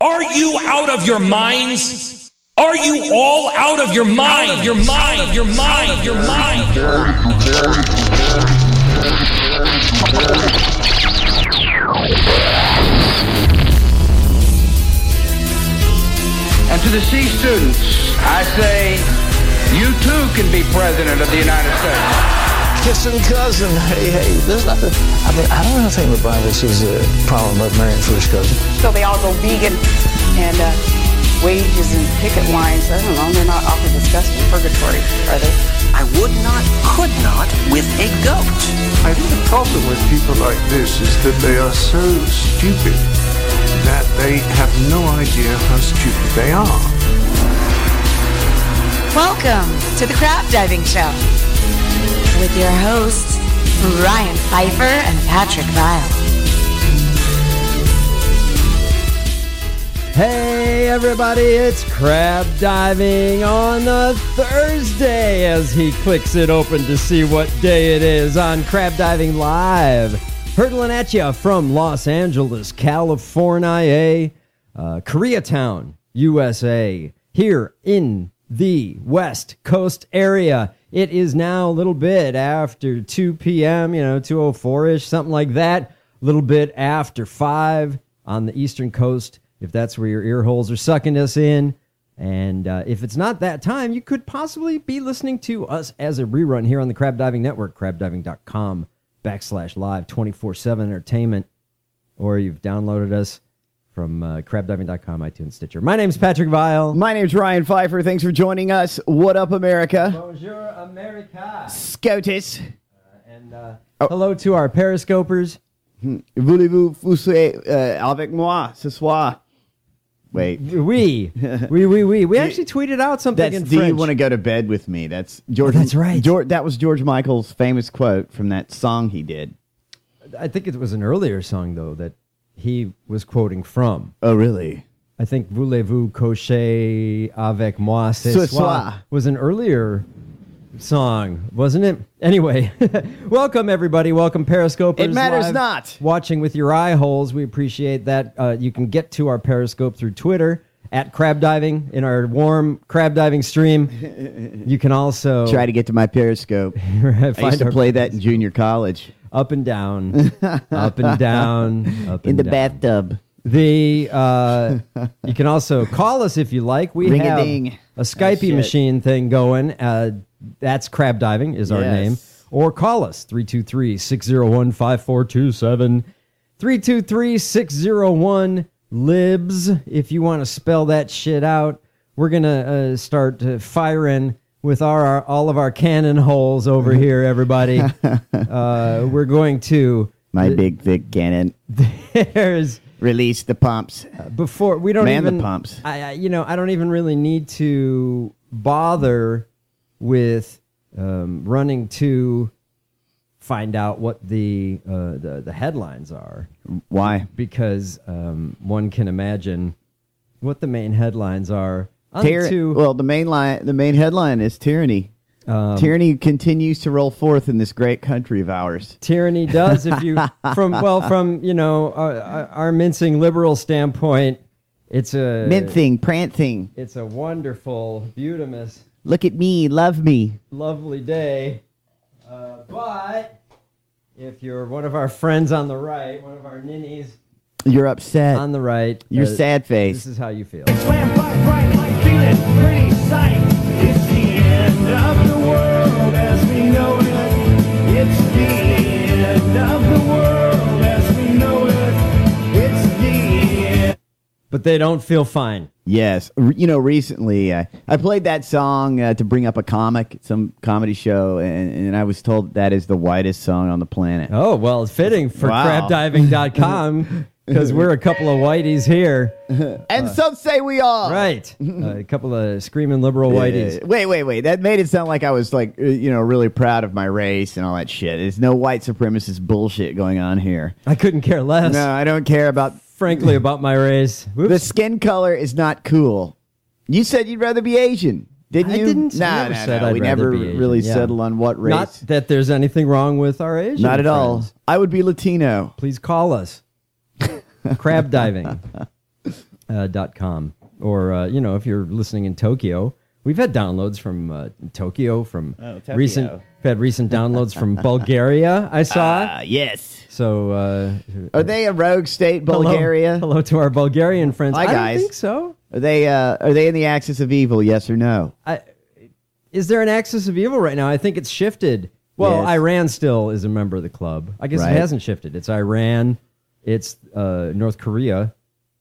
Are you out of your minds? Are you all out of your mind? Your mind, your mind, your mind. And to the C students, I say, you too can be president of the United States. Kissing cousin, hey, there's nothing. I don't think the Bible says a problem about marrying first cousin. So they all go vegan and wages and picket lines. I don't know, they're not awfully discussed in purgatory, are they? I would not, could not with a goat. I think the problem with people like this is that they are so stupid that they have no idea how stupid they are. Welcome to the Crab Diving Show with your hosts, Ryan Pfeiffer and Patrick Vile. Hey everybody, it's Crab Diving on a Thursday as he clicks it open to see what day it is on Crab Diving Live. Hurtling at you from Los Angeles, California, Koreatown, USA, here in the West Coast area. It is now a little bit after 2 p.m., 2:04-ish, something like that. A little bit after 5 on the Eastern Coast, if that's where your ear holes are sucking us in. And if it's not that time, you could possibly be listening to us as a rerun here on the Crab Diving Network, crabdiving.com/live, 24/7 entertainment. Or you've downloaded us from crabdiving.com, iTunes, Stitcher. My name's Patrick Vile. My name's Ryan Pfeiffer. Thanks for joining us. What up, America? Bonjour, America. SCOTUS. Hello to our Periscopers. Voulez-vous pousser avec moi ce soir? Wait. We actually tweeted out something in Do French. you want to go to bed with me? That's George. That's right. That was George Michael's famous quote from that song he did. I think it was an earlier song, though, that he was quoting from. Oh, really? I think Voulez-vous coucher avec moi ce soir was an earlier song, wasn't it? Anyway, welcome everybody. Welcome Periscopers. It matters live, not. Watching with your eye holes. We appreciate that. You can get to our Periscope through Twitter at Crab Diving in our warm Crab Diving stream. You can also try to get to my Periscope. I used to play that in junior college. Up and down, up and down, up and in the down. bathtub. You can also call us if you like. We have Ring-a-ding. a Skype machine thing going. That's Crab Diving is our name. Or call us, 323-601-5427. 323-601-LIBS if you want to spell that shit out. We're going to start firing with all of our cannon holes over here, everybody. We're going to... My big, thick cannon. There's... Release the pumps. Before we don't Man even the pumps. I don't even really need to bother with running to find out what the headlines are. Why? Because one can imagine what the main headlines are. Well, the main headline is tyranny. Tyranny continues to roll forth in this great country of ours. Tyranny does, if you from our mincing liberal standpoint, it's a prancing. It's a wonderful, beautiful, look at me, love me, lovely day. But if you're one of our friends on the right, one of our ninnies, you're upset on the right. You're sad face. This is how you feel. Slam bright, like feeling pretty sight. It's the end of the world as we know it. It's the end of the world as we know it. It's the end. But they don't feel fine. Yes. Recently I played that song to bring up a comic, some comedy show, and I was told that is the whitest song on the planet. Oh, well, it's fitting for crabdiving.com. Because we're a couple of whiteys here. And some say we are. Right. A couple of screaming liberal whiteys. Wait. That made it sound like I was really proud of my race and all that shit. There's no white supremacist bullshit going on here. I couldn't care less. No, I don't care frankly, about my race. Whoops. The skin color is not cool. You said you'd rather be Asian. Didn't you? I didn't. No. We never really settled on what race. Not that there's anything wrong with our Asian Not at friends. all. I would be Latino. Please call us. Crab diving. .com. Or, if you're listening in Tokyo, we've had downloads from Tokyo, from Tokyo. We've had recent downloads from Bulgaria, I saw. Yes. So, are they a rogue state, Bulgaria? Hello to our Bulgarian friends. Hi, I guys. don't think so. Are they in the axis of evil? Yes or no? Is there an axis of evil right now? I think it's shifted. Well, Yes. Iran still is a member of the club. I guess Right. it hasn't shifted. It's Iran, it's North Korea,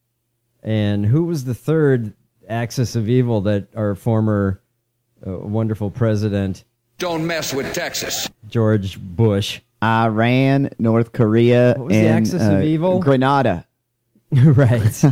and who was the third axis of evil that our former wonderful president Don't mess with Texas. George Bush? Iran, North Korea, What was the and axis of evil? Grenada, Right.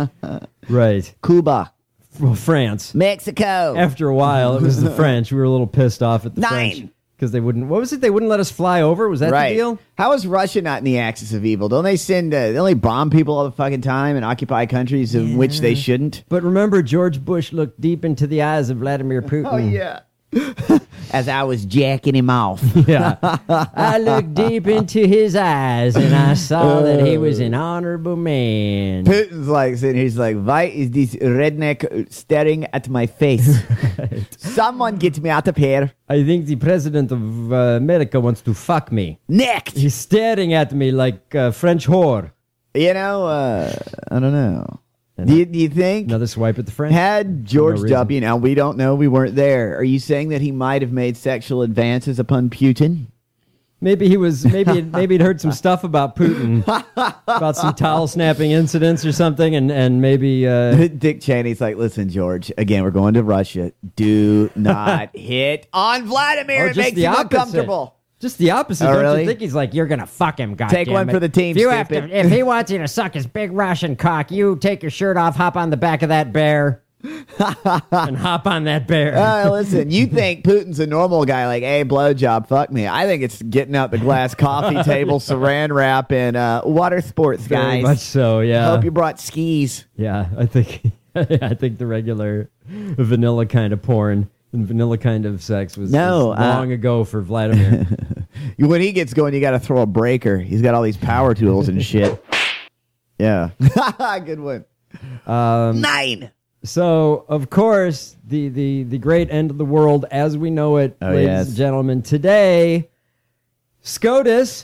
Right. Cuba, Well, France. Mexico. After a while, it was the French. We were a little pissed off at the French because they wouldn't. What was it? They wouldn't let us fly over. Was that right. the deal? How is Russia not in the axis of evil? Don't they send? They only bomb people all the fucking time and occupy countries in which they shouldn't. But remember, George Bush looked deep into the eyes of Vladimir Putin. Oh yeah. As I was jacking him off. Yeah. I looked deep into his eyes and I saw that he was an honorable man. Putin's like sitting here, he's like, why is this redneck staring at my face? Someone get me out of here. I think the president of America wants to fuck me. Next. He's staring at me like a French whore. You know, I don't know. Do you think Another swipe at the French? had George For no reason. W. Now we don't know, we weren't there. Are you saying that he might have made sexual advances upon Putin? Maybe he was. Maybe he'd heard some stuff about Putin, about some towel snapping incidents or something, and maybe. Dick Cheney's like, listen, George. Again, we're going to Russia. Do not hit on Vladimir. Or It just makes the him opposite. uncomfortable. Just the opposite. Oh, Don't really? you think he's like, you're gonna fuck him? Take one for the team, stupid. If he wants you to suck his big Russian cock, you take your shirt off, hop on the back of that bear, and hop on that bear. Listen, you think Putin's a normal guy, like, hey, blowjob, fuck me. I think it's getting out the glass coffee table, saran wrap, and water sports, Very guys. much so. Yeah. Hope you brought skis. Yeah, I think the regular vanilla kind of porn and vanilla kind of sex was long ago for Vladimir. When he gets going, you got to throw a breaker. He's got all these power tools and shit. Yeah. Good one. 9. So, of course, the great end of the world as we know it, ladies yes. and gentlemen. Today, SCOTUS,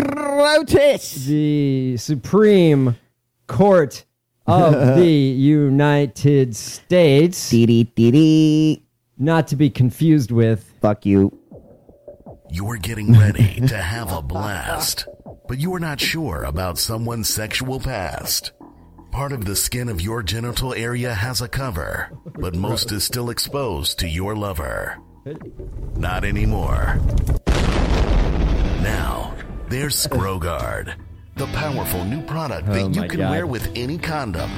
the Supreme Court of the United States, not to be confused with... Fuck you. You're getting ready to have a blast, but you are not sure about someone's sexual past. Part of the skin of your genital area has a cover, but most is still exposed to your lover. Not anymore. Now, there's Scroguard, the powerful new product that you can wear with any condom.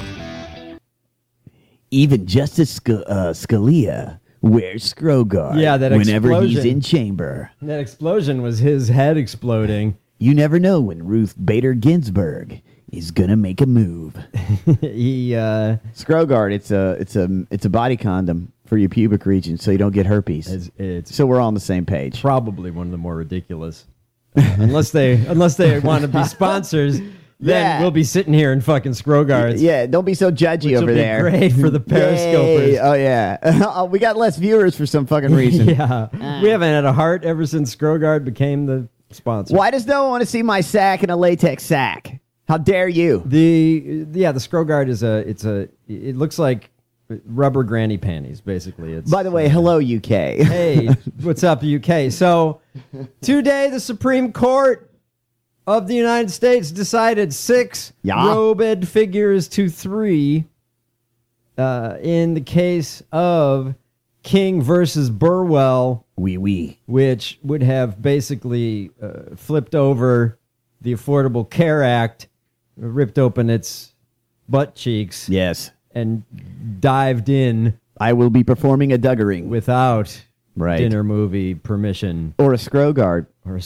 Even Justice Scalia wears Scroguard whenever he's in chamber. That explosion was his head exploding. You never know when Ruth Bader Ginsburg is gonna make a move. Scroguard, it's a body condom for your pubic region, so you don't get herpes. So we're all on the same page. Probably one of the more ridiculous, unless they want to be sponsors. Then we'll be sitting here in fucking Scroguards. Yeah, don't be so judgy over there. Great for the periscopers. Yay. Oh yeah, we got less viewers for some fucking reason. Yeah, we haven't had a heart ever since Scroguard became the sponsor. Why does no one want to see my sack in a latex sack? How dare you? The Scroguard is it looks like rubber granny panties, basically. It's, by the way, hello UK. Hey, what's up, UK? So today the Supreme Court of the United States decided 6 robed figures to 3 in the case of King versus Burwell, which would have basically flipped over the Affordable Care Act, ripped open its butt cheeks, and dived in. I will be performing a Duggering without dinner movie permission, or a Scroguard,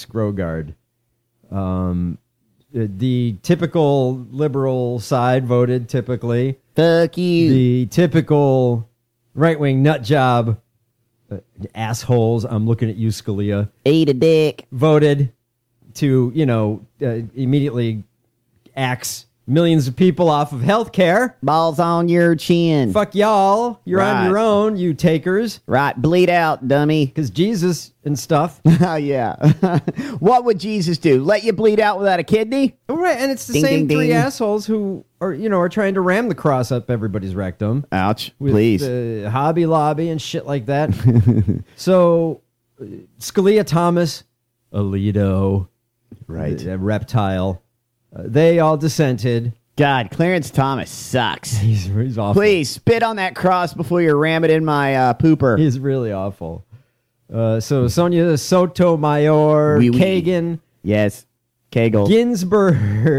the typical liberal side voted typically. Fuck you. The typical right-wing nut job assholes. I'm looking at you, Scalia. Eat a dick. Voted to, immediately axe millions of people off of health care. Balls on your chin. Fuck y'all. You're on Right. your own, you takers. Right. Bleed out, dummy. Because Jesus and stuff. Oh, yeah. What would Jesus do? Let you bleed out without a kidney? Oh, right, and it's the Ding, same ding, three ding. assholes who are trying to ram the cross up everybody's rectum. Ouch. With, Please. Hobby Lobby and shit like that. So, Scalia, Thomas, Alito, Right. the reptile, they all dissented. God, Clarence Thomas sucks. He's awful. Please spit on that cross before you ram it in my pooper. He's really awful. So Sonia Sotomayor, Oui, oui. Kagan, Yes. Kegel. Ginsburg,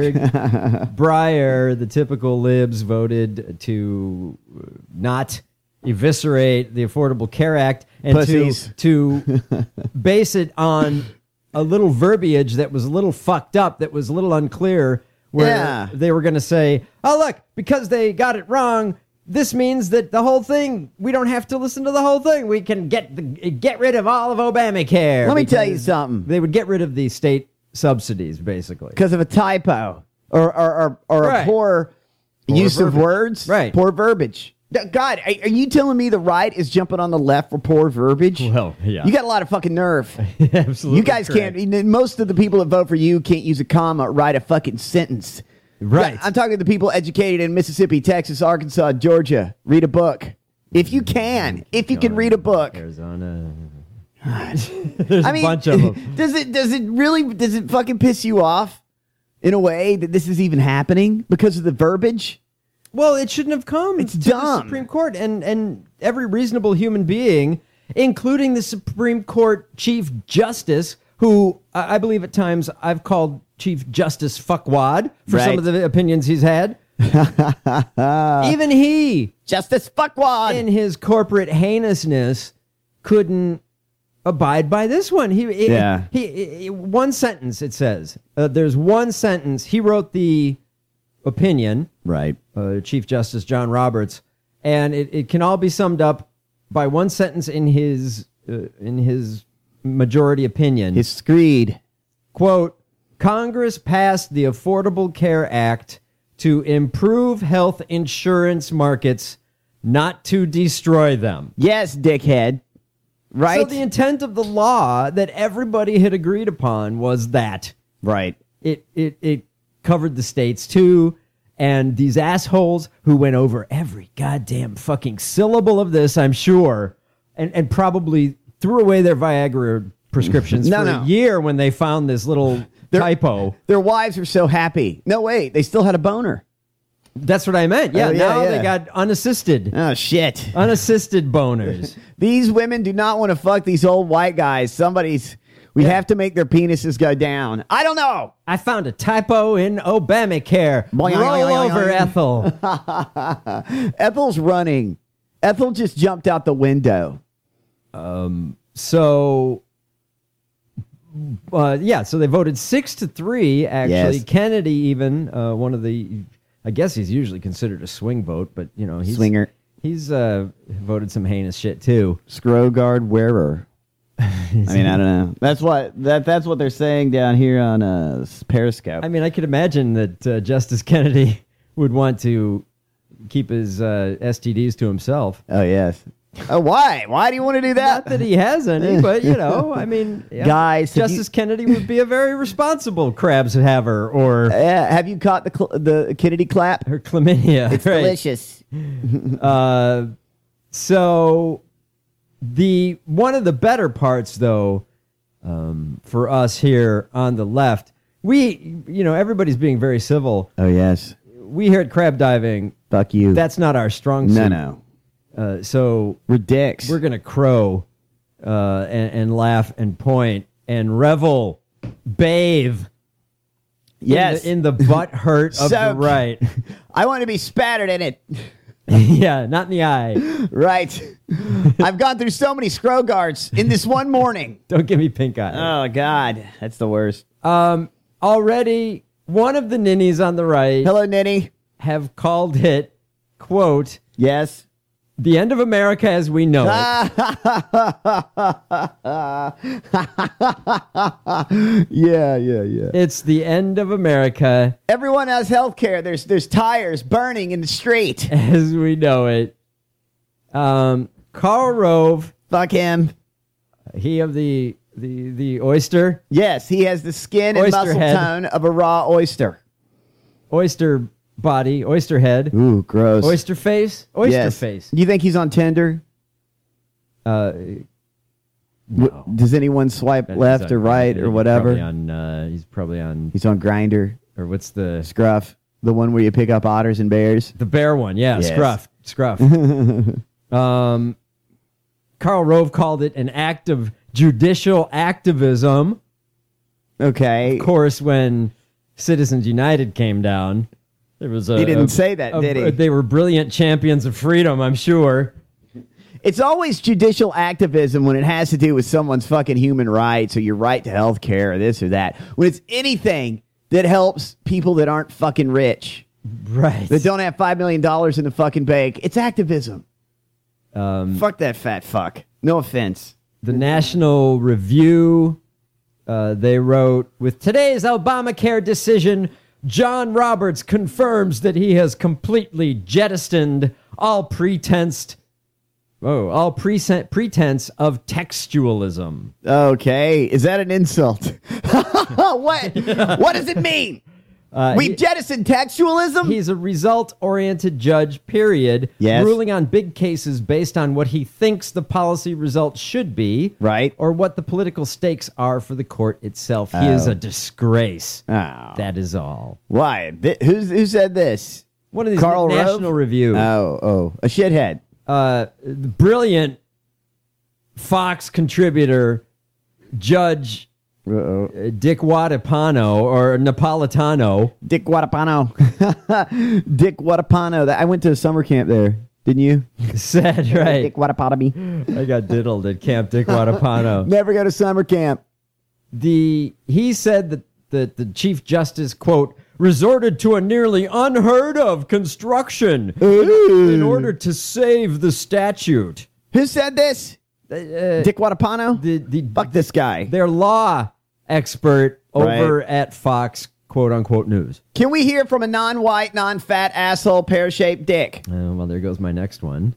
Breyer, the typical libs voted to not eviscerate the Affordable Care Act and Pussies. to base it on a little verbiage that was a little fucked up, that was a little unclear, where Yeah. they were going to say, oh, look, because they got it wrong, this means that the whole thing, we don't have to listen to the whole thing. We can get rid of all of Obamacare. Let me tell you because something. They would get rid of the state subsidies, basically. Because of a typo or Right. a poor use of verbiage. words. Right. Poor verbiage. God, are you telling me the right is jumping on the left for poor verbiage? Well, yeah. You got a lot of fucking nerve. Absolutely. You guys correct. can't. Most of the people that vote for you can't use a comma or write a fucking sentence. Right. I'm talking to the people educated in Mississippi, Texas, Arkansas, Georgia. Read a book. If you can. If you can read a book. Arizona. There's I mean, a bunch of them. does it fucking piss you off in a way that this is even happening because of the verbiage? Well, it shouldn't have come It's to dumb. the Supreme Court. And every reasonable human being, including the Supreme Court Chief Justice, who I believe at times I've called Chief Justice fuckwad for some Right. of the opinions he's had. Even he, Justice fuckwad. in his corporate heinousness, couldn't abide by this one. He one sentence, it says. There's one sentence. He wrote the opinion, Right. Chief Justice John Roberts, and it can all be summed up by one sentence in his majority opinion. His screed. Quote, Congress passed the Affordable Care Act to improve health insurance markets, not to destroy them. Yes, dickhead. Right? So the intent of the law that everybody had agreed upon was that right. it covered the states too, and these assholes who went over every goddamn fucking syllable of this, I'm sure, and probably threw away their Viagra prescriptions for a year when they found this little typo. Their wives were so happy. No, wait, they still had a boner. That's what I meant. Yeah, Oh, yeah, now yeah. they got unassisted. Oh, shit. Unassisted boners. These women do not want to fuck these old white guys. We have to make their penises go down. I don't know. I found a typo in Obamacare. Boing, Roll boing, boing, over, boing. Ethel. Ethel's running. Ethel just jumped out the window. So they voted 6-3, actually. Yes. Kennedy even, one of the, I guess he's usually considered a swing vote, but, he's... Swinger. He's voted some heinous shit, too. Scrogard wearer. I mean, I don't know. That's what they're saying down here on Periscope. I mean, I could imagine that Justice Kennedy would want to keep his STDs to himself. Oh, yes. Oh, why? Why do you want to do that? Not that he has any, but, I mean... yeah. Guys, Justice Kennedy would be a very responsible crabs haver, or... have you caught the Kennedy clap? Her chlamydia. It's right. delicious. So one of the better parts, though, for us here on the left, everybody's being very civil. Oh, yes. We here at Crab Diving, fuck you. That's not our strong suit. No. So we're dicks. We're gonna crow and laugh and point and revel, bathe. Yes, in the butt hurt of the right. I want to be spattered in it. Yeah, not in the eye. Right. I've gone through so many Scrogards in this one morning. Don't give me pink eye. Oh God, that's the worst. Already, one of the ninnies on the right. Hello, ninny. Have called it, quote, yes, The end of America as we know it. Yeah. It's the end of America Everyone has health care. There's tires burning in the street. as we know it. Karl Rove, Fuck him. he of the oyster Yes, he has the skin and Oyster muscle head. tone of a raw oyster. body, oyster head, Ooh, gross. oyster face. Yes. Do you think he's on Tinder? No. Does anyone swipe He's left on or right Grindr. or whatever? He's probably on, He's on Grindr. or what's the Scruff. The one where you pick up otters and bears. the bear one? Yeah, Yes. Scruff. Karl Rove called it an act of judicial activism. Okay. Of course, when Citizens United came down, there was He didn't say that, did he? They were brilliant champions of freedom, I'm sure. It's always judicial activism when it has to do with someone's fucking human rights or your right to health care or this or that. When it's anything that helps people that aren't fucking rich, Right. that don't have $5 million in the fucking bank, it's activism. Fuck that fat fuck. No offense. The National Review, they wrote, with today's Obamacare decision, John Roberts confirms that he has completely jettisoned all pretense of textualism. Okay. Is that an insult? What does it mean? We've jettisoned textualism? He's a result-oriented judge, period, Yes. ruling on big cases based on what he thinks the policy results should be, Right. or what the political stakes are for the court itself. He is a disgrace. Oh. That is all. Why? Who said this? One of these Karl Rove? National Review. Oh. A shithead. The brilliant Fox contributor, Judge Dick Wadapano, or Napolitano. Dick Wadapano. Dick Wadapano. I went to a summer camp there. Didn't you? Said, right. Dick Wadapano. I got diddled at Camp Dick Wadapano. Never go to summer camp. He said that the Chief Justice, quote, resorted to a nearly unheard of construction in order to save the statute. Who said this? Dick Wadapano? Fuck this guy. Their law expert over at Fox, quote unquote, news. Can we hear from a non-white, non-fat, asshole, pear-shaped dick? Well, there goes my next one.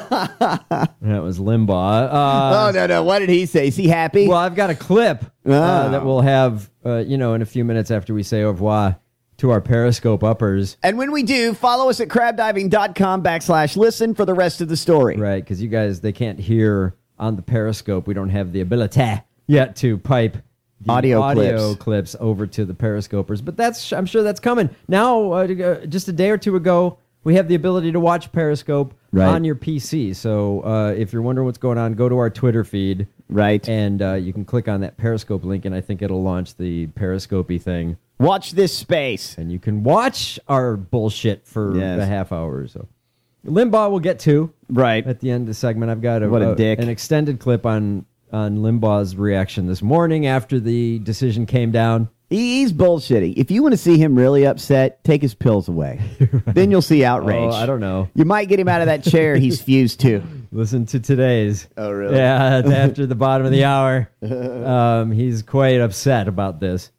That was Limbaugh. No. What did he say? Is he happy? Well, I've got a clip that we'll have, in a few minutes after we say au revoir to our Periscope uppers. And when we do, follow us at crabdiving.com/listen for the rest of the story. Right, because you guys, they can't hear on the Periscope. We don't have the ability yet to pipe the audio clips over to the Periscopers. But I'm sure that's coming. Now, just a day or two ago, we have the ability to watch Periscope on your PC. So if you're wondering what's going on, go to our Twitter feed. Right. And you can click on that Periscope link, and I think it'll launch the Periscope-y thing. Watch this space. And you can watch our bullshit for a half hour or so. Limbaugh we'll get to. Right. At the end of the segment, I've got What a dick. an extended clip on Limbaugh's reaction this morning after the decision came down. He's bullshitting. If you want to see him really upset, take his pills away. Right. Then you'll see outrage. Oh, I don't know. You might get him out of that chair he's fused to. Listen to today's. Oh, really? Yeah, after the bottom of the hour. He's quite upset about this.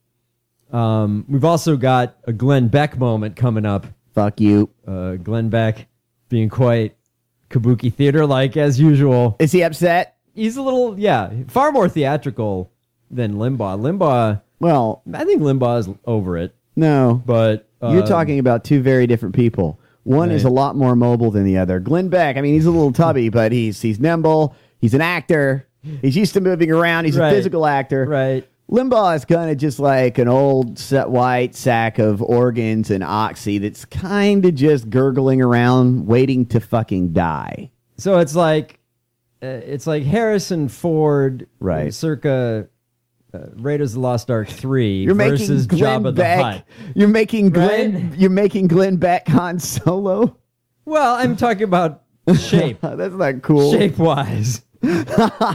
We've also got a Glenn Beck moment coming up. Fuck you. Glenn Beck being quite kabuki theater-like as usual. Is he upset? He's a little, far more theatrical than Limbaugh. Well, I think Limbaugh is over it. No. But you're talking about two very different people. One is a lot more mobile than the other. Glenn Beck, I mean, he's a little tubby, but he's nimble. He's an actor. He's used to moving around. He's a physical actor. Right. Limbaugh is kind of just like an old set white sack of organs and oxy that's kind of just gurgling around waiting to fucking die. So it's like Harrison Ford, circa Raiders of the Lost Ark 3 versus Jabba the Hutt. You're making Glenn Beck Han Solo? Well, I'm talking about shape. That's not cool. Shape-wise. That's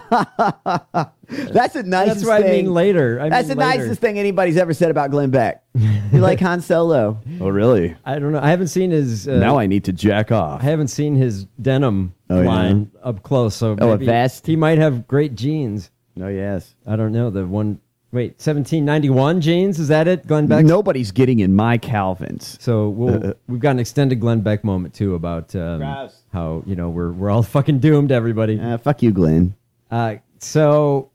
the nicest That's what thing. I mean later. That's the nicest thing anybody's ever said about Glenn Beck. You like Han Solo? Oh, really? I don't know. I haven't seen his... now I need to jack off. I haven't seen his denim line up close. So a maybe vest? he might have great genes. Oh, yes. I don't know. 1791 genes? Is that it? Glenn Beck? Nobody's getting in my Calvins. So we've got an extended Glenn Beck moment, too, about how, we're all fucking doomed, everybody. Fuck you, Glenn. So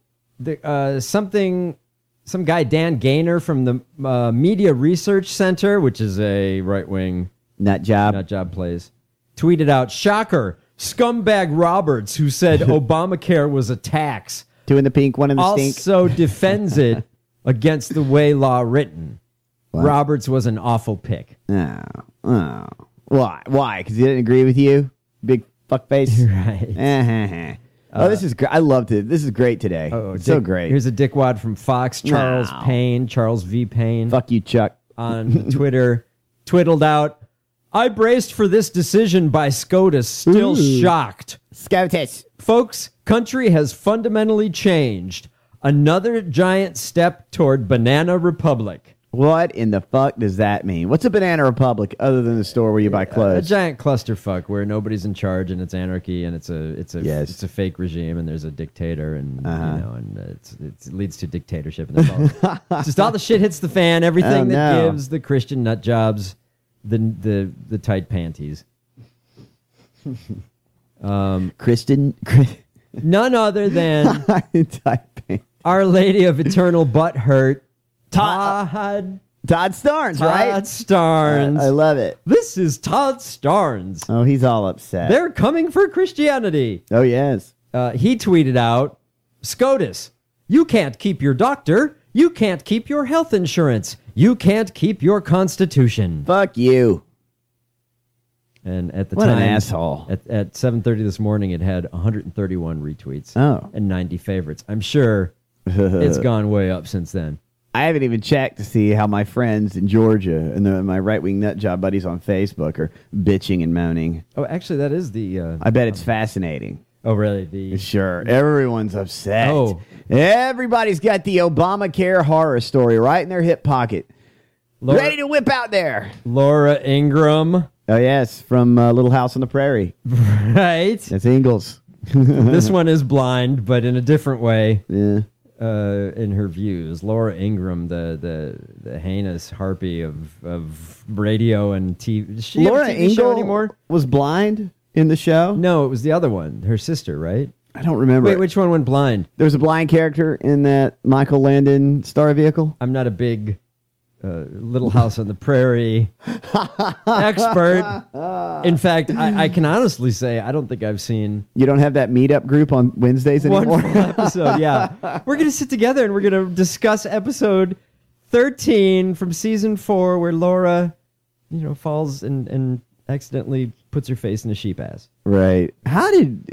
some guy, Dan Gaynor from the Media Research Center, which is a right-wing nut job place, tweeted out, shocker, scumbag Roberts, who said Obamacare was a tax, two in the pink, one in the stink, also defends it against the way law written. What? Roberts was an awful pick. Oh. Why? Because he didn't agree with you? Big fuckface? Right. This is great. I loved it. This is great today. So great. Here's a dickwad from Fox, Charles V. Payne. Fuck you, Chuck. On Twitter, twiddled out, I braced for this decision by SCOTUS, still shocked. SCOTUS. Folks, country has fundamentally changed. Another giant step toward Banana Republic. What in the fuck does that mean? What's a Banana Republic other than the store where you buy clothes? A giant clusterfuck where nobody's in charge and it's anarchy and it's a fake regime and there's a dictator and it leads to dictatorship. And just all the shit hits the fan. Everything that gives the Christian nut jobs the tight panties. Kristen, none other than Our Lady of Eternal Butt Hurt. Todd Starnes, right? Todd Starnes. I love it. This is Todd Starnes. Oh, he's all upset. They're coming for Christianity. Oh, yes. He tweeted out, SCOTUS, you can't keep your doctor. You can't keep your health insurance. You can't keep your Constitution. Fuck you. And at the what time, an asshole. At 7:30 this morning, it had 131 retweets and 90 favorites. I'm sure it's gone way up since then. I haven't even checked to see how my friends in Georgia and my right-wing nut job buddies on Facebook are bitching and moaning. Oh, actually, that is the... I bet it's fascinating. Oh, really? Sure. Everyone's upset. Oh. Everybody's got the Obamacare horror story right in their hip pocket. Ready to whip out there. Laura Ingraham. Oh, yes, from Little House on the Prairie. Right. That's Ingalls. This one is blind, but in a different way. Yeah. In her views, Laura Ingraham, the heinous harpy of radio and TV. Does she Laura have a TV show Ingalls anymore? Was blind in the show? No, it was the other one, her sister, right? I don't remember. Wait, which one went blind? There was a blind character in that Michael Landon star vehicle. I'm not a big Little House on the Prairie expert. In fact, I can honestly say I don't think I've seen... You don't have that meetup group on Wednesdays anymore? One episode, yeah. We're going to sit together and we're going to discuss episode 13 from season 4 where Laura, falls and accidentally puts her face in a sheep ass. Right. How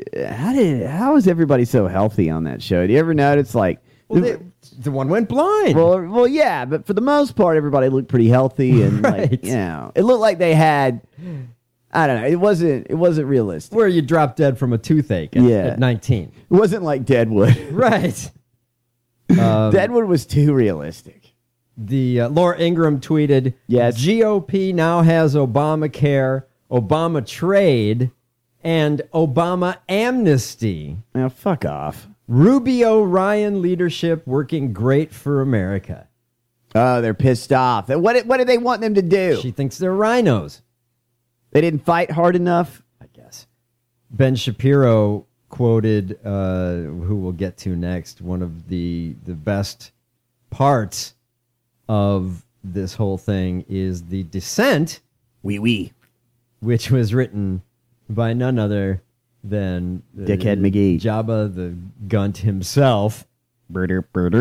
is everybody so healthy on that show? Do you ever notice, like... Well, the one went blind. Well, yeah, but for the most part, everybody looked pretty healthy, and right. It looked like they had. I don't know. It wasn't realistic. Where you drop dead from a toothache at 19. It wasn't like Deadwood, right? Deadwood was too realistic. The Laura Ingraham tweeted, "Yes, GOP now has Obamacare, Obama trade, and Obama amnesty." Now, fuck off. Rubio Ryan leadership working great for America. Oh, they're pissed off. What do they want them to do? She thinks they're rhinos. They didn't fight hard enough, I guess. Ben Shapiro quoted, who we'll get to next, one of the best parts of this whole thing is the dissent, which was written by none other than Dickhead McGee, Jabba the Gunt himself, Antonin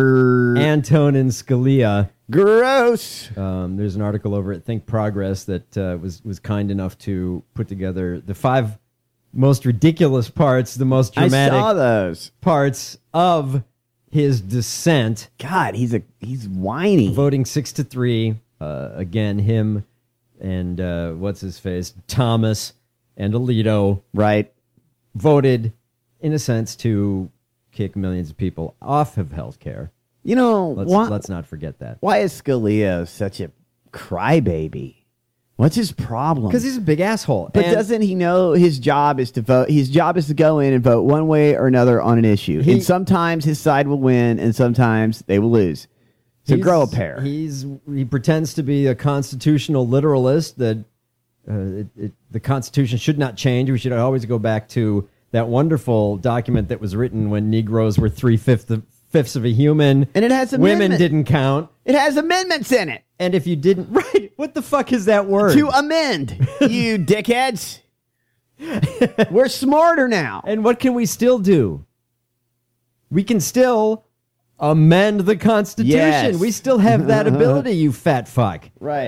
Scalia. Gross. There's an article over at Think Progress that was kind enough to put together the 5 most ridiculous parts, the most dramatic I saw those parts of his dissent. God, he's whiny. Voting 6-3. Again, him and what's his face, Thomas and Alito, right, voted in a sense to kick millions of people off of health care. Let's not forget that. Why is Scalia such a crybaby? What's his problem? Because he's a big asshole. But And doesn't he know his job is to vote? His job is to go in and vote one way or another on an issue. And sometimes his side will win, and sometimes they will lose. So grow a pair. He pretends to be a constitutional literalist that the Constitution should not change. We should always go back to that wonderful document that was written when Negroes were 3/5 of a human, and it has women didn't count. It has amendments in it. And if you didn't, right? What the fuck is that word? To amend, you dickheads. We're smarter now. And what can we still do? We can still amend the Constitution. Yes. We still have that ability, you fat fuck. Right.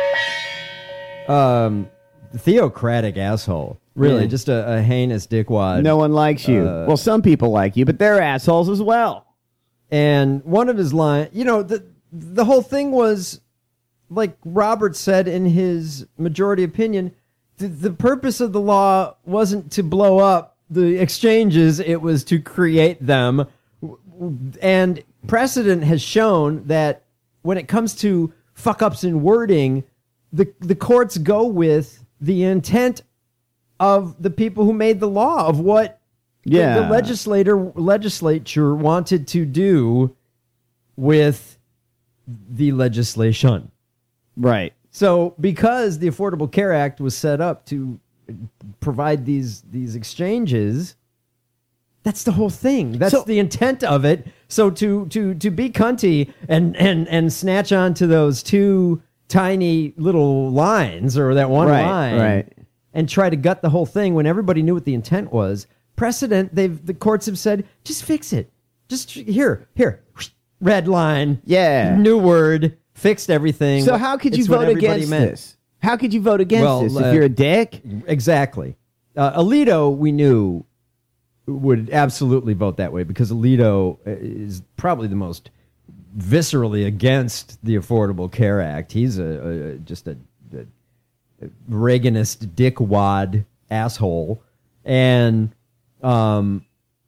Theocratic asshole. Really, Yeah. just a heinous dickwad. No one likes you. Well, some people like you, but they're assholes as well. And one of his lines, the whole thing was, like Roberts said in his majority opinion, the purpose of the law wasn't to blow up the exchanges, it was to create them. And precedent has shown that when it comes to fuck-ups in wording, the courts go with the intent of the people who made the law, of what the legislature wanted to do with the legislation. Right. So because the Affordable Care Act was set up to provide these exchanges, that's the whole thing. That's the intent of it. So to be cunty and snatch onto those two tiny little lines or that one line and try to gut the whole thing when everybody knew what the intent was. Precedent, the courts have said, just fix it. Just here, red line. Yeah. New word. Fixed everything. So how could you vote against this? How could you vote against this if you're a dick? Exactly. Alito, we knew, would absolutely vote that way because Alito is probably the most viscerally against the Affordable Care Act. He's just a Reaganist dickwad asshole. And Clarence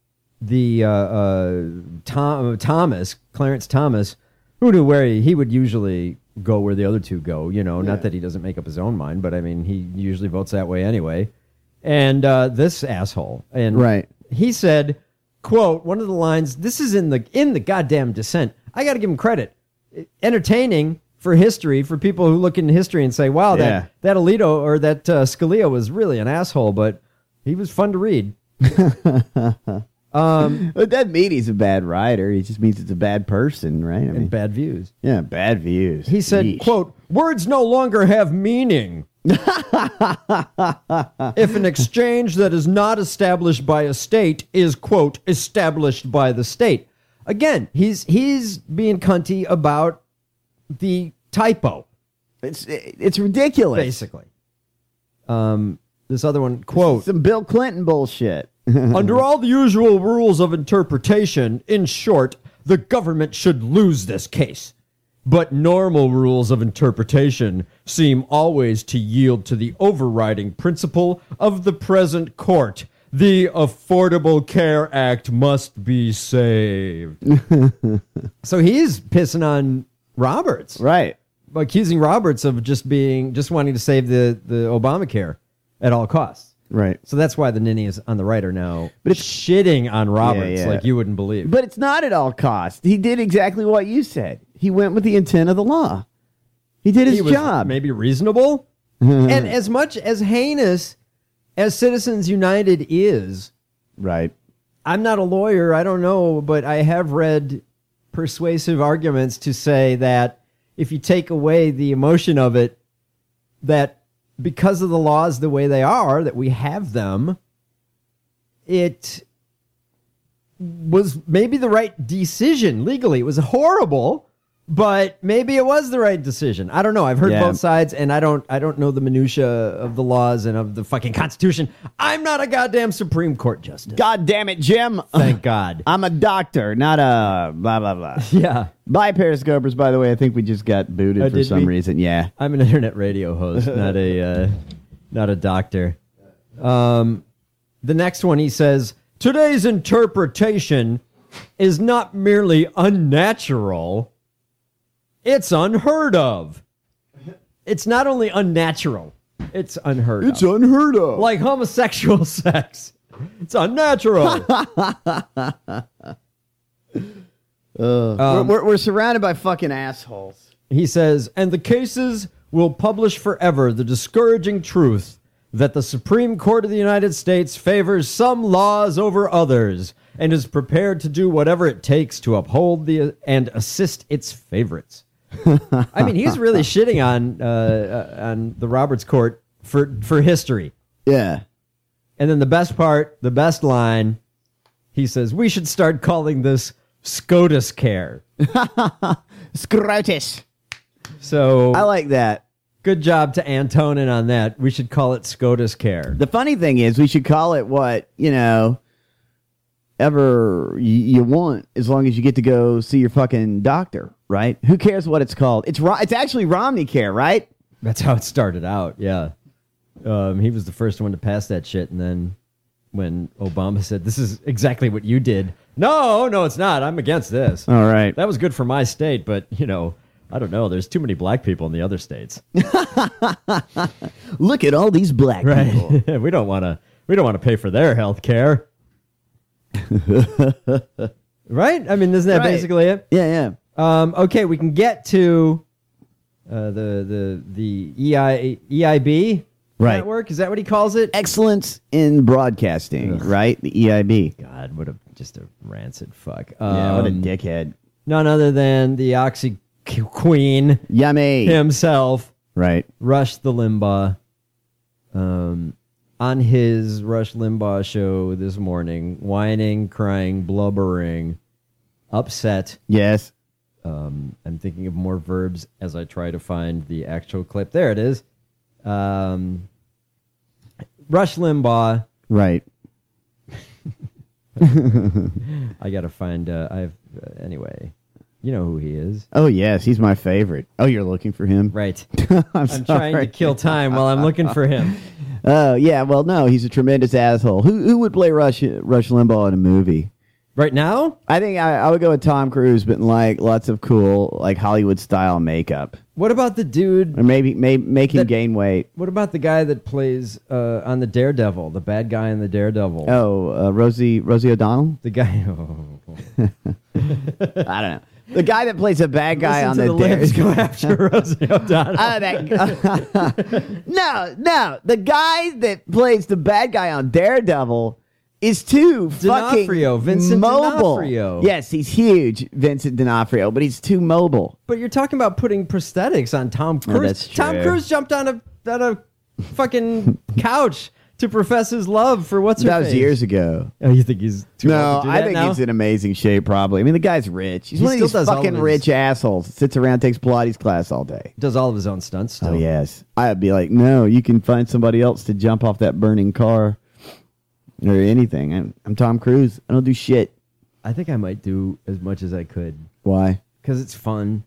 Thomas, who knew where he would usually go where the other two go, not that he doesn't make up his own mind, but I mean, he usually votes that way anyway. And this asshole. And he said, quote, one of the lines, this is in the goddamn dissent. I got to give him credit. Entertaining for history, for people who look into history and say, wow, that Alito or that Scalia was really an asshole, but he was fun to read. It doesn't mean he's a bad writer. He just means it's a bad person, right? I mean, bad views. Yeah, bad views. He said, quote, words no longer have meaning. If an exchange that is not established by a state is, quote, established by the state. Again, he's being cunty about the typo. It's ridiculous. Basically. This other one, quote, some Bill Clinton bullshit. Under all the usual rules of interpretation, in short, the government should lose this case. But normal rules of interpretation seem always to yield to the overriding principle of the present court. The Affordable Care Act must be saved. So he's pissing on Roberts. Right. Accusing Roberts of just wanting to save the Obamacare at all costs. Right. So that's why the ninnies on the right are now shitting on Roberts like you wouldn't believe. But it's not at all costs. He did exactly what you said. He went with the intent of the law. He did his job. Maybe reasonable. And as much as heinous as Citizens United is, right. I'm not a lawyer. I don't know, but I have read persuasive arguments to say that if you take away the emotion of it, that because of the laws the way they are, that we have them, it was maybe the right decision legally. It was horrible, but maybe it was the right decision. I don't know. I've heard both sides, and I don't know the minutia of the laws and of the fucking Constitution. I'm not a goddamn Supreme Court justice. God damn it, Jim. Thank God. I'm a doctor, not a blah, blah, blah. Yeah. Bye, Periscopers, by the way. I think we just got booted for some reason. Yeah. I'm an internet radio host, not a doctor. The next one, he says, today's interpretation is not merely unnatural, it's unheard of. It's not only unnatural, it's unheard of. It's unheard of. Like homosexual sex. It's unnatural. We're surrounded by fucking assholes. He says, and the cases will publish forever the discouraging truth that the Supreme Court of the United States favors some laws over others and is prepared to do whatever it takes to uphold and assist its favorites. I mean, he's really shitting on the Roberts Court for history. Yeah. And then the best line, he says, we should start calling this SCOTUS care. Scrotus. So I like that. Good job to Antonin on that. We should call it SCOTUS care. The funny thing is, we should call it what, ever you want, as long as you get to go see your fucking doctor, right? Who cares what it's called? It's actually Romney Care, right? That's how it started out, yeah. He was the first one to pass that shit, and then when Obama said, this is exactly what you did. No, it's not. I'm against this. All right. That was good for my state, but, I don't know. There's too many black people in the other states. Look at all these black people. we don't want to pay for their health care. Right? I mean, isn't that basically it? Yeah. Okay, we can get to the EIB network. Is that what he calls it? Excellence in Broadcasting, right? The EIB. God, what just a rancid fuck. Yeah, what a dickhead. None other than the Oxy Queen. Yummy. Himself. Right. Rush the Limbaugh. On his Rush Limbaugh show this morning, whining, crying, blubbering, upset. Yes. I'm thinking of more verbs as I try to find the actual clip. There it is. Rush Limbaugh. Right. I got to find, anyway, you know who he is. Oh, yes, he's my favorite. Oh, you're looking for him? Right. I'm trying to kill time while I'm looking for him. Oh, yeah, well, no, he's a tremendous asshole. Who would play Rush Limbaugh in a movie? Right now? I think I would go with Tom Cruise, but in like lots of cool, like Hollywood-style makeup. What about the dude? Or maybe make him gain weight. What about the guy that plays on the Daredevil, the bad guy in the Daredevil? Oh, Rosie O'Donnell? The guy... I don't know. The guy that plays a bad guy on the Daredevil. Go after Rosie O'Donnell. No. The guy that plays the bad guy on Daredevil is too fucking Vincent mobile. D'Onofrio. Yes, he's huge, Vincent D'Onofrio, but he's too mobile. But you're talking about putting prosthetics on Tom Cruise. Oh, that's true. Tom Cruise jumped on a fucking couch to profess his love for what's her That was face. years ago. Oh, you think he's too old to do that I think now? he's in amazing shape, probably. I mean, the guy's rich. He's one of these fucking rich assholes. Sits around, takes Pilates class all day. Does all of his own stunts still. Oh, yes. I'd be like, no, you can find somebody else to jump off that burning car or anything. I'm Tom Cruise. I don't do shit. I think I might do as much as I could. Why? Because it's fun.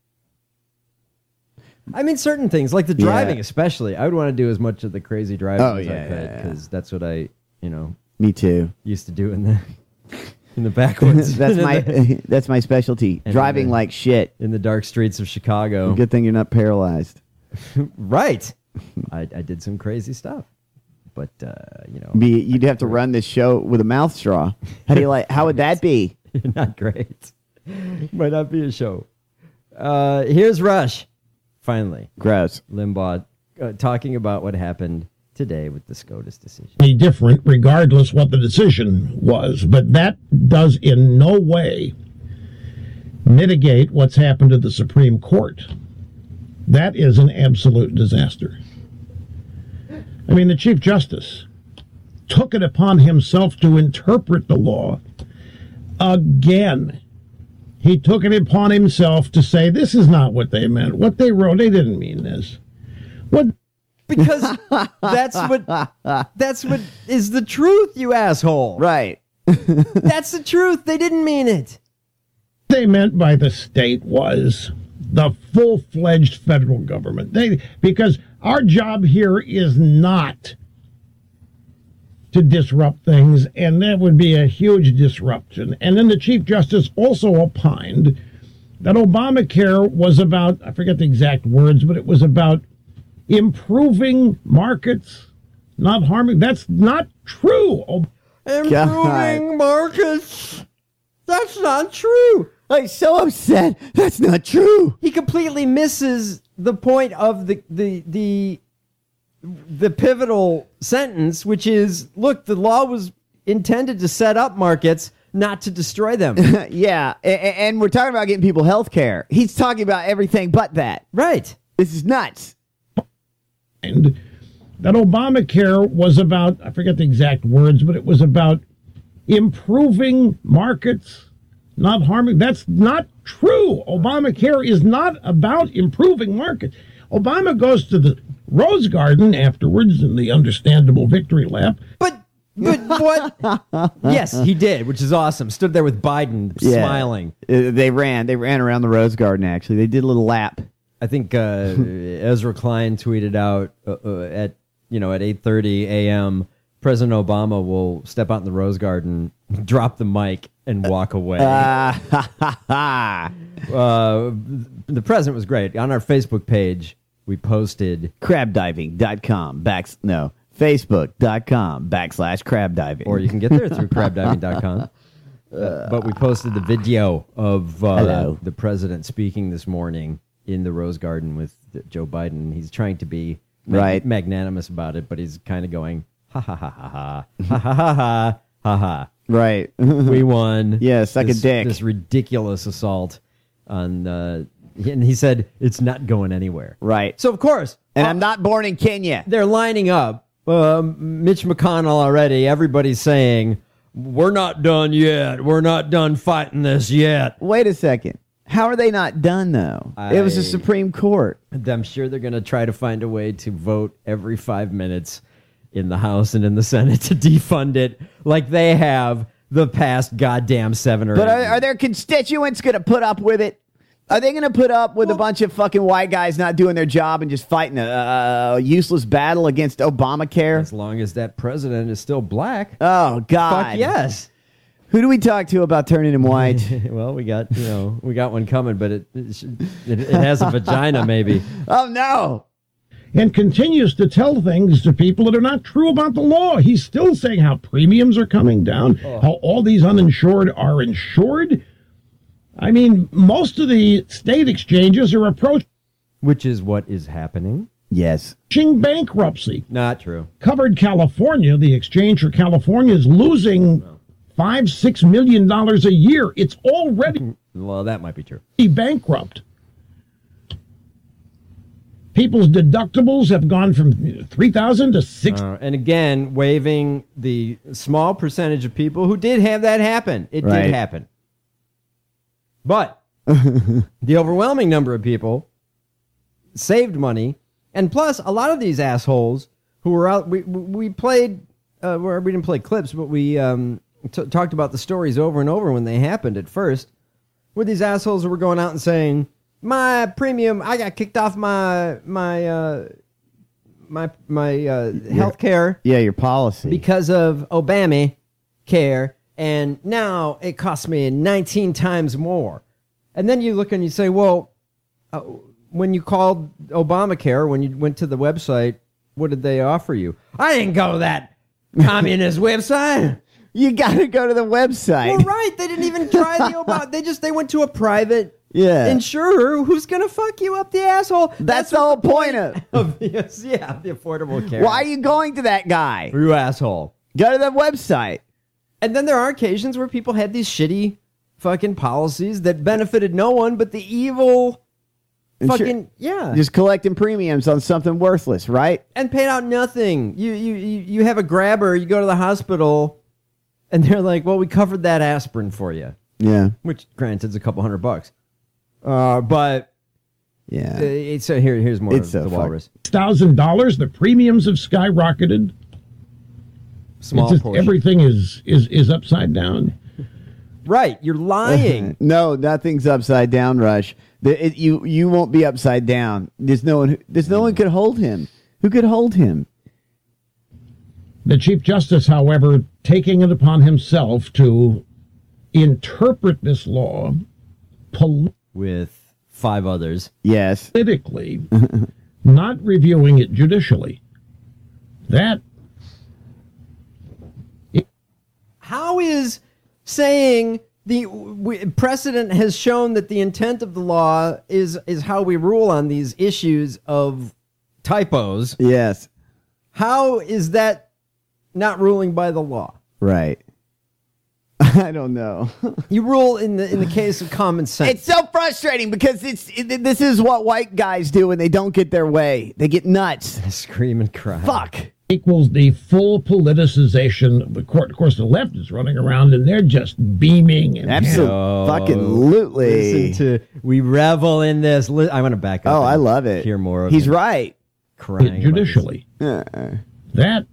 I mean, certain things, like the driving especially. I would want to do as much of the crazy driving as I could, because that's what I, Me too. used to do in the backwoods. That's my specialty. And Driving like shit. In the dark streets of Chicago. Good thing you're not paralyzed. Right. I did some crazy stuff. But, You'd have to run this show with a mouth straw. How would that be? Not great. Might not be a show. Here's Rush. Finally. Gross. Limbaugh talking about what happened today with the SCOTUS decision. Be different regardless what the decision was, but that does in no way mitigate what's happened to the Supreme Court. That is an absolute disaster. I mean, the Chief Justice took it upon himself to interpret the law again. He took it upon himself to say, this is not what they meant. What they wrote, they didn't mean this. What? Because that's what is the truth, you asshole. Right. That's the truth. They didn't mean it. What they meant by the state was the full-fledged federal government. Because our job here is not to disrupt things, and that would be a huge disruption. And then the Chief Justice also opined that Obamacare was about, I forget the exact words, but it was about improving markets, not harming. That's not true. Improving markets. That's not true. I'm so upset. That's not true. He completely misses the point of the pivotal sentence, which is, look, the law was intended to set up markets, not to destroy them. Yeah, and we're talking about getting people health care. He's talking about everything but that. Right. This is nuts. And that Obamacare was about, I forget the exact words, but it was about improving markets, not harming. That's not true. Obamacare is not about improving markets. Obama goes to the Rose Garden afterwards in the understandable victory lap. But what? Yes, he did, which is awesome. Stood there with Biden smiling. They ran around the Rose Garden, actually. They did a little lap. I think Ezra Klein tweeted out at 8:30 a.m., President Obama will step out in the Rose Garden, drop the mic, and walk away. The president was great. On our Facebook page, we posted crabdiving.com Facebook.com/crabdiving. Or you can get there through crabdiving.com. But we posted the video of the president speaking this morning in the Rose Garden with Joe Biden. He's trying to be magnanimous about it, but he's kind of going, ha ha ha ha ha ha ha ha ha ha ha. Right. We won. Yeah, suck a dick. This ridiculous assault on, and he said it's not going anywhere. Right. So, of course. And I'm not born in Kenya. They're lining up. Mitch McConnell already. Everybody's saying, we're not done yet. We're not done fighting this yet. Wait a second. How are they not done, though? It was the Supreme Court. I'm sure they're going to try to find a way to vote every 5 minutes in the House and in the Senate to defund it like they have the past goddamn 7 or 8 But years. are their constituents going to put up with it? Are they going to put up with a bunch of fucking white guys not doing their job and just fighting a useless battle against Obamacare? As long as that president is still black. Oh, God. Fuck yes. Who do we talk to about turning him white? Well, we got one coming, but it has a vagina, maybe. Oh, no. And continues to tell things to people that are not true about the law. He's still saying how premiums are coming down, how all these uninsured are insured. I mean, most of the state exchanges are approaching. Which is what is happening. Yes. Bankruptcy. Not true. Covered California, the exchange for California is losing $5-6 million a year. It's already well, that might be true. Bankrupt. People's deductibles have gone from $3,000 to $6,000. And again, waiving the small percentage of people who did have that happen. It did happen. But the overwhelming number of people saved money. And plus, a lot of these assholes who were out, we played, we didn't play clips, but we talked about the stories over and over when they happened at first, where these assholes who were going out and saying, my premium, I got kicked off my health care. Yeah, your policy. Because of Obamacare, and now it costs me 19 times more. And then you look and you say, well, when you called Obamacare, when you went to the website, what did they offer you? I didn't go to that communist website. You got to go to the website. Well, right. They didn't even try the Obama. They went to a private insurer who's going to fuck you up the asshole. That's the whole point of the Affordable Care. Why are you going to that guy? You asshole. Go to the website. And then there are occasions where people had these shitty fucking policies that benefited no one but the evil fucking, just collecting premiums on something worthless, right? And paid out nothing. You have a grabber, you go to the hospital, and they're like, well, we covered that aspirin for you. Yeah. Which, granted, is a couple $100. But yeah. So here's more of the walrus. $1,000. The premiums have skyrocketed. Small portion. Everything is upside down. Right, you're lying. No, nothing's upside down, Rush. You won't be upside down. There's no one could hold him. Who could hold him? The Chief Justice, however, taking it upon himself to interpret this law with 5 others. Yes. Politically. not reviewing it judicially. That How is saying precedent has shown that the intent of the law is how we rule on these issues of typos? Yes. How is that not ruling by the law? Right. I don't know. You rule in the case of common sense. It's so frustrating because this is what white guys do when they don't get their way. They get nuts. Scream and cry. Fuck. equals the full politicization of the court. Of course, the left is running around and they're just beaming. And Absolutely. We revel in this. I want to back up. Oh, I love it. Hear more of He's it. right. Crying judicially. That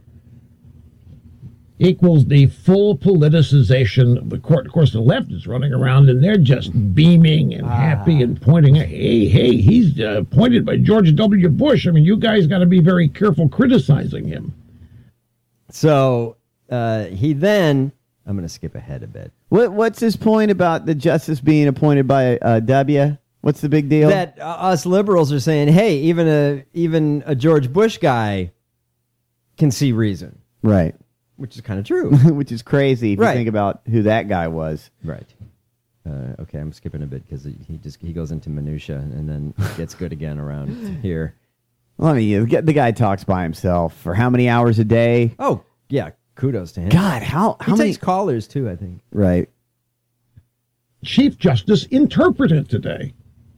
equals the full politicization of the court. Of course, the left is running around and they're just beaming and happy and pointing. Hey, he's appointed by George W. Bush. I mean, you guys got to be very careful criticizing him. So he then, I'm going to skip ahead a bit. What's his point about the justice being appointed by W? What's the big deal? That us liberals are saying, hey, even a George Bush guy can see reason. Right. Which is kind of true. Which is crazy if you think about who that guy was. Right. Okay, I'm skipping a bit because he goes into minutia and then gets good again around here. Well, I mean, the guy talks by himself for how many hours a day? Oh, yeah. Kudos to him. God, how he many takes callers too, I think. Right. Chief Justice interpreted today.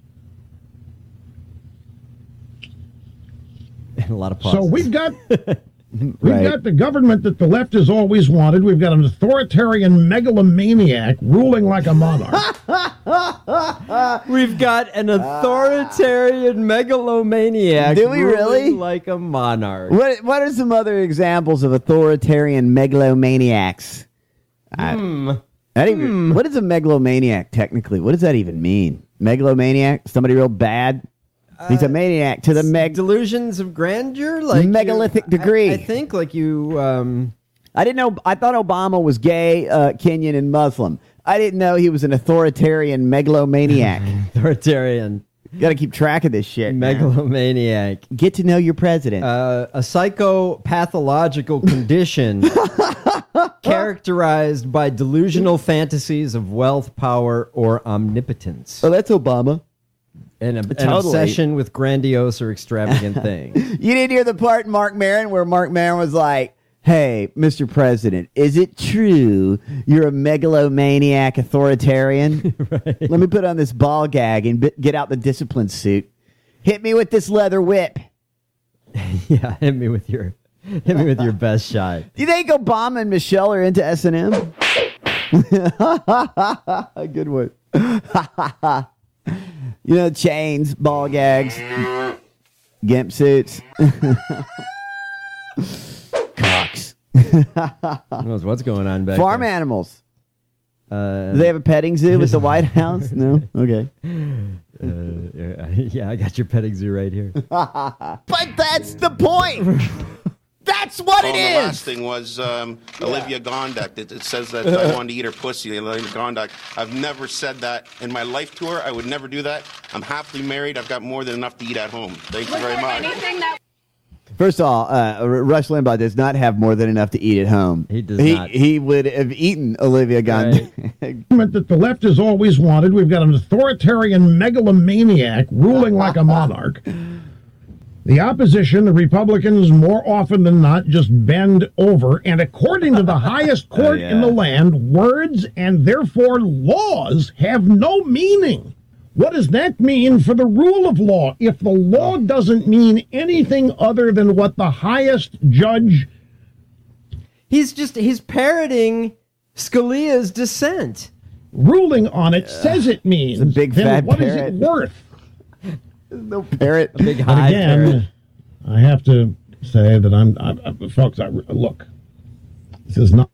And a lot of pauses. So we've got the government that the left has always wanted. We've got an authoritarian megalomaniac ruling like a monarch. We've got an authoritarian megalomaniac. Do we really? Like a monarch. What are some other examples of authoritarian megalomaniacs? What is a megalomaniac technically? What does that even mean? Megalomaniac? Somebody real bad? He's a maniac to the delusions of grandeur, like megalithic degree. I think, like you. I didn't know. I thought Obama was gay, Kenyan, and Muslim. I didn't know he was an authoritarian megalomaniac. Authoritarian. You got to keep track of this shit. Megalomaniac. Man. Get to know your president. A psychopathological condition characterized by delusional fantasies of wealth, power, or omnipotence. Oh, that's Obama. An obsession with grandiose or extravagant things. You didn't hear the part in Mark Maron where Mark Maron was like, hey, Mr. President, is it true you're a megalomaniac authoritarian? Right. Let me put on this ball gag and get out the discipline suit. Hit me with this leather whip. Yeah, hit me with your best shot. Do you think Obama and Michelle are into S&M? Good one. You know, chains, ball gags, gimp suits. Cocks. Who knows what's going on back Farm there? Animals. Do they have a petting zoo at the White House? No? Okay. Yeah, I got your petting zoo right here. But that's the point. That's what it is. The last thing was Olivia Gondak. It says that I wanted to eat her pussy. Olivia Gondak. I've never said that in my life to her. I would never do that. I'm happily married. I've got more than enough to eat at home. Thank you very much. First of all, Rush Limbaugh does not have more than enough to eat at home. He does not. He would have eaten Olivia Gondak. Right. That the left has always wanted. We've got an authoritarian megalomaniac ruling like a monarch. The opposition, the Republicans, more often than not, just bend over. And according to the highest court in the land, words and therefore laws have no meaning. What does that mean for the rule of law? If the law doesn't mean anything other than what the highest judge... He's parroting Scalia's dissent. Ruling on it says it means. It's a big fat what parrot. is it worth? No parrot. A big But high again, parrot. I have to say that I'm folks, look, this is not...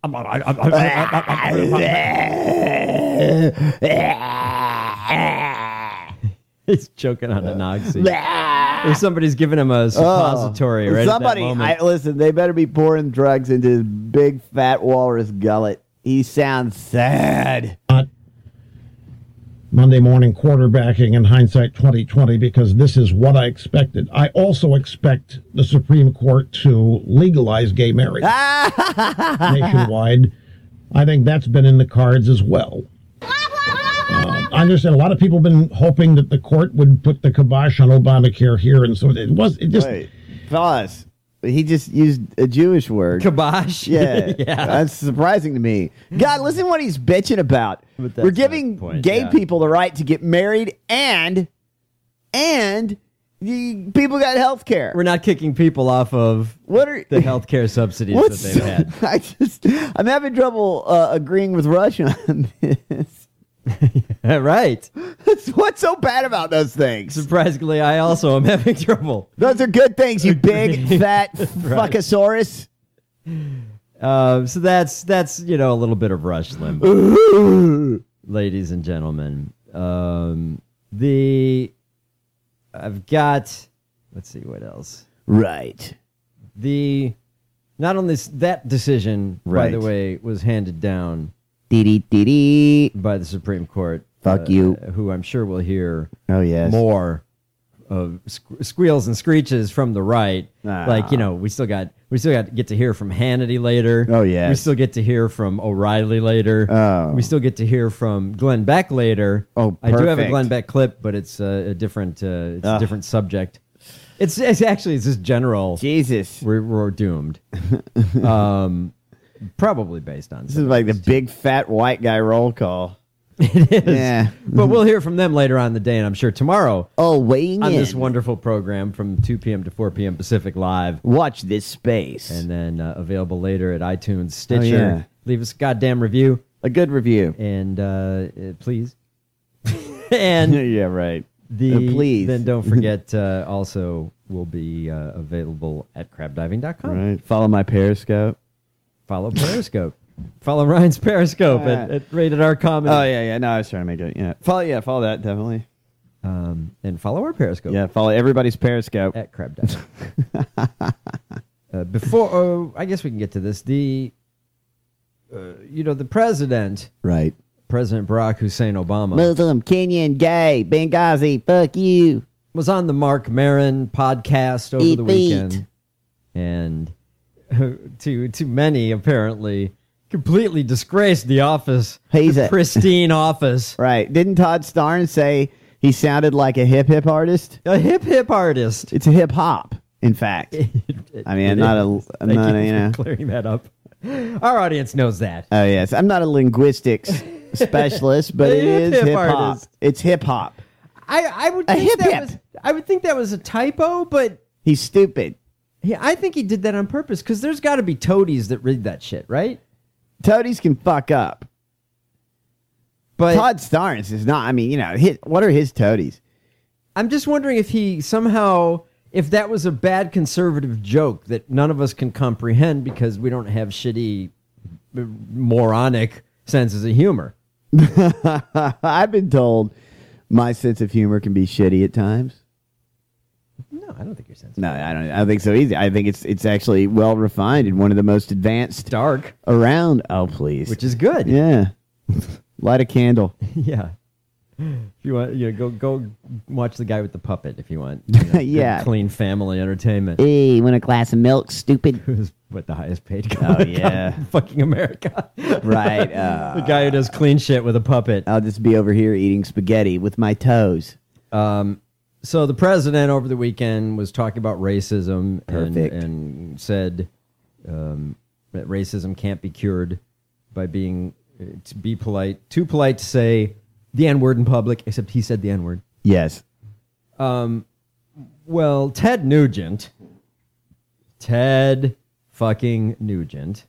He's choking on a Noxie. Or somebody's giving him a suppository right at that moment. Listen, they better be pouring drugs into his big fat walrus gullet. He sounds sad. Monday morning quarterbacking in hindsight 2020 because this is what I expected. I also expect the Supreme Court to legalize gay marriage nationwide. I think that's been in the cards as well. I understand a lot of people have been hoping that the court would put the kibosh on Obamacare here, and so it just... Wait, fellas, he just used a Jewish word. Kibosh? Yeah. Yeah. That's surprising to me. God, listen to what he's bitching about. But that's We're giving not the point, gay yeah. people the right to get married and people got health care. We're not kicking people off of the health care subsidies that they've had. I'm having trouble agreeing with Russia on this. Right. What's so bad about those things? Surprisingly, I also am having trouble. Those are good things, you big, fat fuckosaurus. So that's a little bit of Rush Limbaugh, ladies and gentlemen. I've got, let's see what else. Right. Not only that decision, Right. by the way, was handed down by the Supreme Court. Fuck you. Who I'm sure will hear yes. more of squeals and screeches from the right. Ah. Like, we still got to get to hear from Hannity later. Oh, yes. We still get to hear from O'Reilly later. Oh. We still get to hear from Glenn Beck later. Oh, I do have a perfect. Glenn Beck clip, but it's a different a different subject. It's just general. Jesus. We're doomed. Probably based on This is like the big fat white guy roll call. It is. Yeah. But we'll hear from them later on in the day, and I'm sure tomorrow weighing on in. this wonderful program from 2 p.m. to 4 p.m. Pacific Live. Watch this space. And then available later at iTunes, Stitcher. yeah. Leave us a goddamn review. A good review. And please. And yeah, right. Please. Then don't forget, also will be available at crabdiving.com. Right. Follow my Periscope. Follow Periscope. Follow Ryan's Periscope at Rated R Comedy. Oh, yeah. No, I was trying to make it. Yeah. Follow that, definitely. And follow our Periscope. Yeah, follow everybody's Periscope. At Crab Diving. I guess we can get to this. The president. Right. President Barack Hussein Obama. Muslim, Kenyan, gay, Benghazi, fuck you. Was on the Mark Maron podcast over the weekend. And to many, apparently, completely disgraced the office. He's the a pristine office. Right. Didn't Todd Starnes say he sounded like a hip artist? A hip artist. It's a hip hop, in fact. I mean, I'm not clearing that up. Our audience knows that. Oh, yes. I'm not a linguistics specialist, but it is hip hop. artist. It's hip hop. I would A think hip. I would think that was a typo, but he's stupid. Yeah, I think he did that on purpose because there's got to be toadies that read that shit, right? Toadies can fuck up. But Todd Starnes is not. I mean, what are his toadies? I'm just wondering if he somehow, if that was a bad conservative joke that none of us can comprehend because we don't have shitty, moronic senses of humor. I've been told my sense of humor can be shitty at times. No, I don't think your sense. No, I don't think so either. I think it's actually well refined and one of the most advanced dark around. Oh, please, which is good. Yeah, light a candle. Yeah, if you want, go watch the guy with the puppet if you want. Yeah, good, clean family entertainment. Hey, want a glass of milk, stupid? Who's what the highest paid guy? Oh yeah, fucking America. Right. The guy who does clean shit with a puppet. I'll just be over here eating spaghetti with my toes. So the president over the weekend was talking about racism and said that racism can't be cured by being too polite to say the N-word in public, except he said the N-word. Yes. Well, Ted fucking Nugent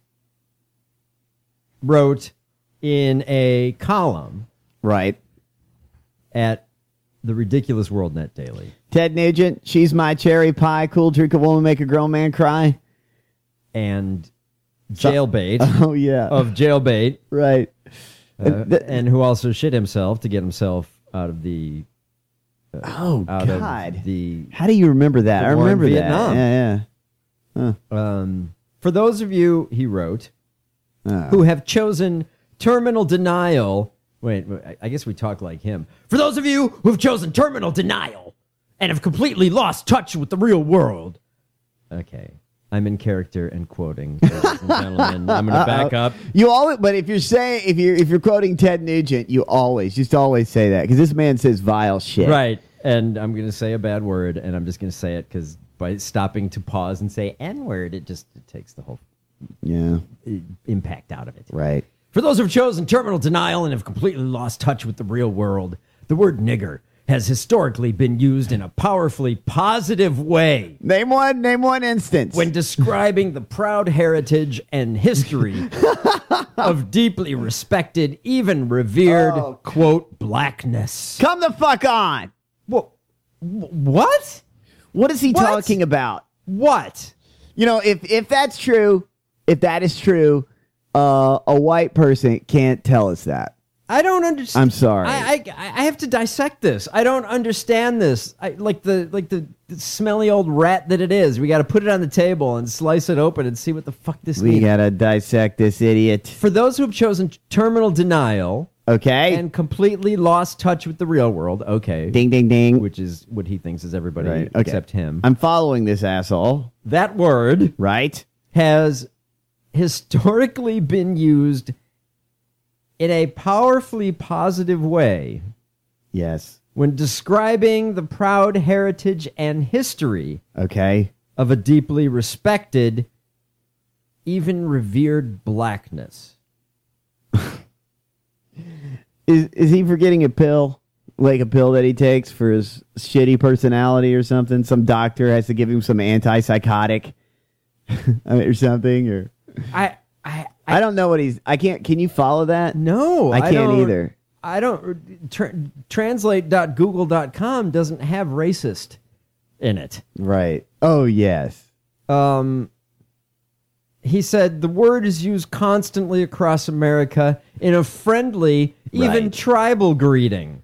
wrote in a column right at the Ridiculous World Net Daily. Ted Nugent, she's my cherry pie, cool trick a woman, make a grown man cry. And Jailbait. Oh, yeah. Of Jailbait. Right. And who also shit himself to get himself out of the... God. Of the... How do you remember that? I remember that. Vietnam. Yeah. Huh. For those of you, he wrote, who have chosen terminal denial Wait, I guess we talk like him. For those of you who have chosen terminal denial and have completely lost touch with the real world. Okay. I'm in character and quoting, ladies and gentlemen. I'm going to back up. You always, but if you're quoting Ted Nugent, you always say that because this man says vile shit. Right. And I'm going to say a bad word, and I'm just going to say it because by stopping to pause and say N-word, it takes the whole impact out of it. Right. For those who have chosen terminal denial and have completely lost touch with the real world, the word nigger has historically been used in a powerfully positive way. Name one instance. When describing the proud heritage and history of deeply respected, even revered, quote, blackness. Come the fuck on. What? What is he talking about? What? You know, if that's true, if that is true, a white person can't tell us that. I don't understand. I'm sorry. I have to dissect this. I don't understand this. Like the smelly old rat that it is. We got to put it on the table and slice it open and see what the fuck this means. We got to dissect this idiot. For those who have chosen terminal denial, and completely lost touch with the real world, ding ding ding, which is what he thinks is everybody except him. I'm following this asshole. That word, has historically been used in a powerfully positive way. Yes. When describing the proud heritage and history of a deeply respected, even revered blackness. Is he forgetting a pill? Like a pill that he takes for his shitty personality or something? Some doctor has to give him some antipsychotic or something? Or I don't know what he's... I can't... Can you follow that? No. I can't either. I don't... Translate.google.com doesn't have racist in it. Right. Oh, yes. He said the word is used constantly across America in a friendly, even tribal greeting.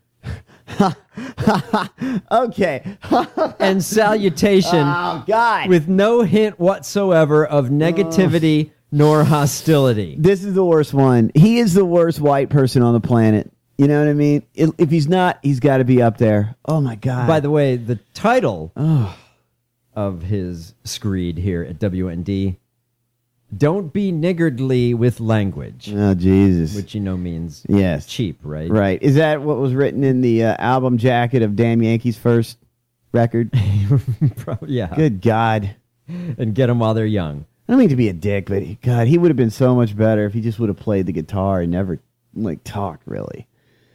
Okay. And salutation with no hint whatsoever of negativity nor hostility. This is the worst one. He is the worst white person on the planet. You know what I mean? If he's not, he's got to be up there. Oh, my God. By the way, the title of his screed here at WND, Don't Be Niggardly with Language. Oh, Jesus. Which, means cheap, right? Right. Is that what was written in the album jacket of Damn Yankees' first record? Yeah. Good God. And get them while they're young. I don't mean to be a dick, but God, he would have been so much better if he just would have played the guitar and never, talked, really.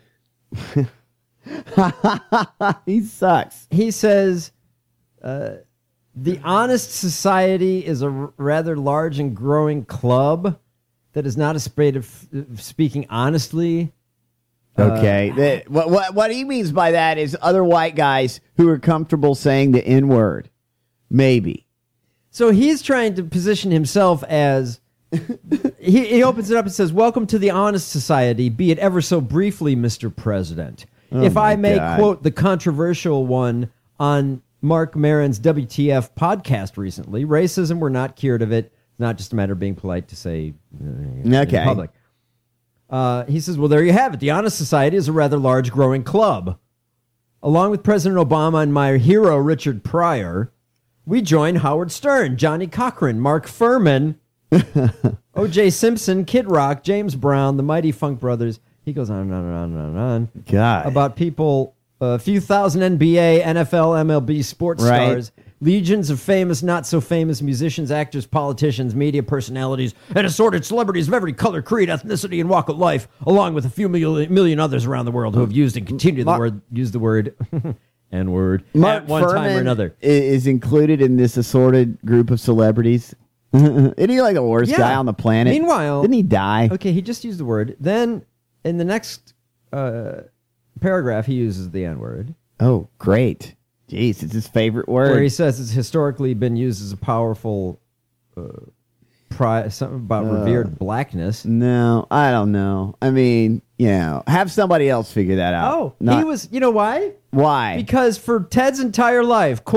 He sucks. He says, the Honest Society is a rather large and growing club that is not afraid of speaking honestly. Okay. What he means by that is other white guys who are comfortable saying the N-word. Maybe. So he's trying to position himself as... he opens it up and says, "Welcome to the Honest Society, be it ever so briefly, Mr. President." If I may quote the controversial one on Mark Maron's WTF podcast recently, racism, we're not cured of it. It's not just a matter of being polite to say in public. He says, well, there you have it. The Honest Society is a rather large growing club. Along with President Obama and my hero, Richard Pryor, we join Howard Stern, Johnny Cochran, Mark Furman, O.J. Simpson, Kid Rock, James Brown, the Mighty Funk Brothers. He goes on and on and on and on. God. About people, a few thousand NBA, NFL, MLB sports stars, legions of famous, not so famous musicians, actors, politicians, media personalities, and assorted celebrities of every color, creed, ethnicity, and walk of life, along with a few million others around the world who have used and continue to use the word N-word at one time or another. Is included in this assorted group of celebrities. Isn't he like the worst guy on the planet? Meanwhile, didn't he die? Okay, he just used the word. Then in the next paragraph, he uses the N-word. Oh, great. Jeez, it's his favorite word. Where he says it's historically been used as a powerful something about revered blackness. No, I don't know. I mean, have somebody else figure that out. Oh, he was, you know why? Why? Because for Ted's entire life, quote,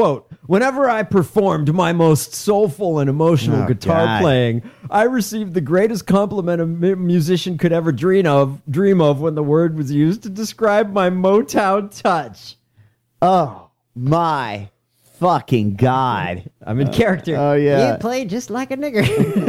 Whenever I performed my most soulful and emotional guitar playing, I received the greatest compliment a musician could ever dream of when the word was used to describe my Motown touch. Oh, my fucking God. I'm in character. Oh, yeah. You play just like a nigger.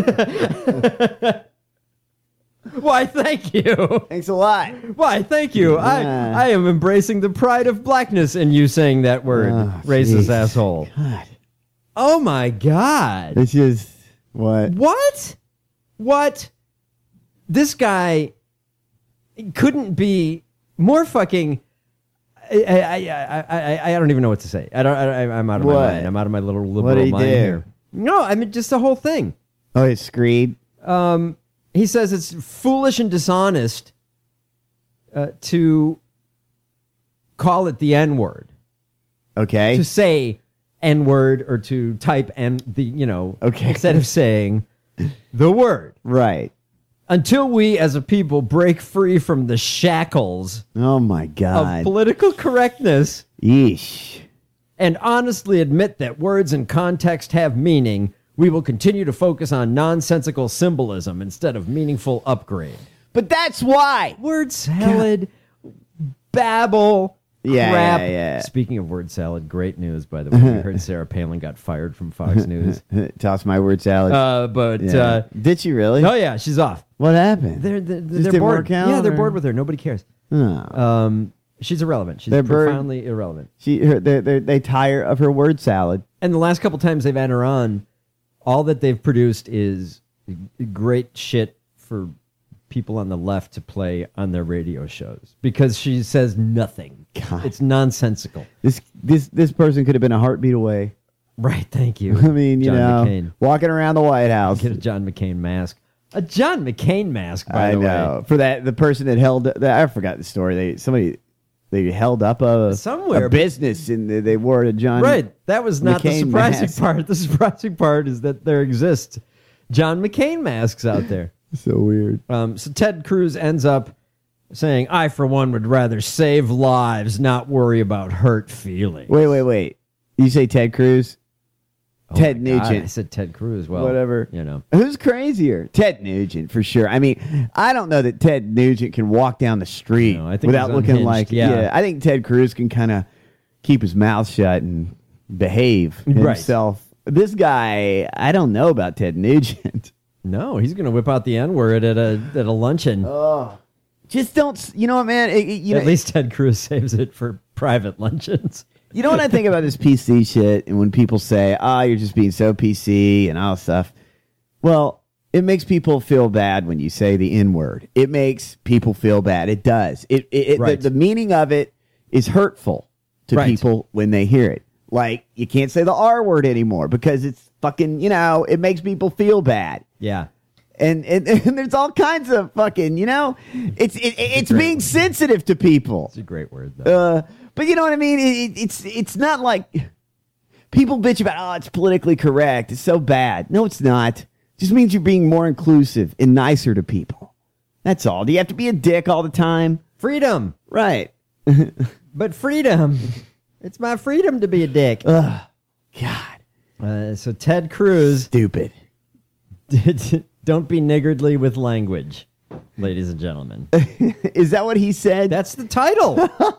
Why, thank you. Thanks a lot. Why, thank you. I am embracing the pride of blackness in you saying that word, racist geez. asshole. God. Oh, my God. It's just, what? What? This guy couldn't be more fucking... I don't even know what to say. I'm out of my mind. I'm out of my little liberal mind here. No, I mean, just the whole thing. Oh, it's screed? He says it's foolish and dishonest to call it the N-word. Okay. To say N-word or to type instead of saying the word. Right. Until we as a people break free from the shackles oh my God. of political correctness. Yeesh. And honestly admit that words and context have meaning, we will continue to focus on nonsensical symbolism instead of meaningful upgrade. But that's why. Word salad, babble, crap. Yeah. Speaking of word salad, great news, by the way. We heard Sarah Palin got fired from Fox News. Toss my word salad. Did she really? Oh, yeah, she's off. What happened? They're bored. Yeah, they're bored with her. Nobody cares. Oh. She's irrelevant. She's profoundly irrelevant. They tire of her word salad. And the last couple times they've had her on, all that they've produced is great shit for people on the left to play on their radio shows because she says nothing. God. It's nonsensical. This person could have been a heartbeat away. Right, thank you. I mean, John McCain. Walking around the White House. Get a John McCain mask. A John McCain mask, by the way. I know. For the person that held... I forgot the story. They held up a business and they wore a John Right. That was not McCain the surprising mask. part. The surprising part is that there exist John McCain masks out there. So weird. So Ted Cruz ends up saying, I, for one, would rather save lives, not worry about hurt feelings. Wait. You say Ted Cruz? Oh Ted my God, Nugent. I said Ted Cruz. Well, whatever. You know. Who's crazier? Ted Nugent, for sure. I mean, I don't know that Ted Nugent can walk down the street I think without he's looking unhinged, like... yeah. I think Ted Cruz can kind of keep his mouth shut and behave himself. Right. This guy, I don't know about Ted Nugent. No, he's going to whip out the N-word at a luncheon. Oh. Just don't... You know what, man? At least Ted Cruz saves it for private luncheons. You know what I think about this PC shit, and when people say, you're just being so PC and all stuff. Well, it makes people feel bad when you say the N-word. It makes people feel bad. It does. Right. The meaning of it is hurtful to people when they hear it. Like, you can't say the R word anymore because it's fucking, it makes people feel bad. Yeah. And there's all kinds of fucking, it's being word. Sensitive to people. It's a great word, though. But you know what I mean? It's not like people bitch about, it's politically correct. It's so bad. No, it's not. It just means you're being more inclusive and nicer to people. That's all. Do you have to be a dick all the time? Freedom. Right. But freedom. It's my freedom to be a dick. Ugh. God. So Ted Cruz. Stupid. Don't be niggardly with language, ladies and gentlemen. Is that what he said? That's the title.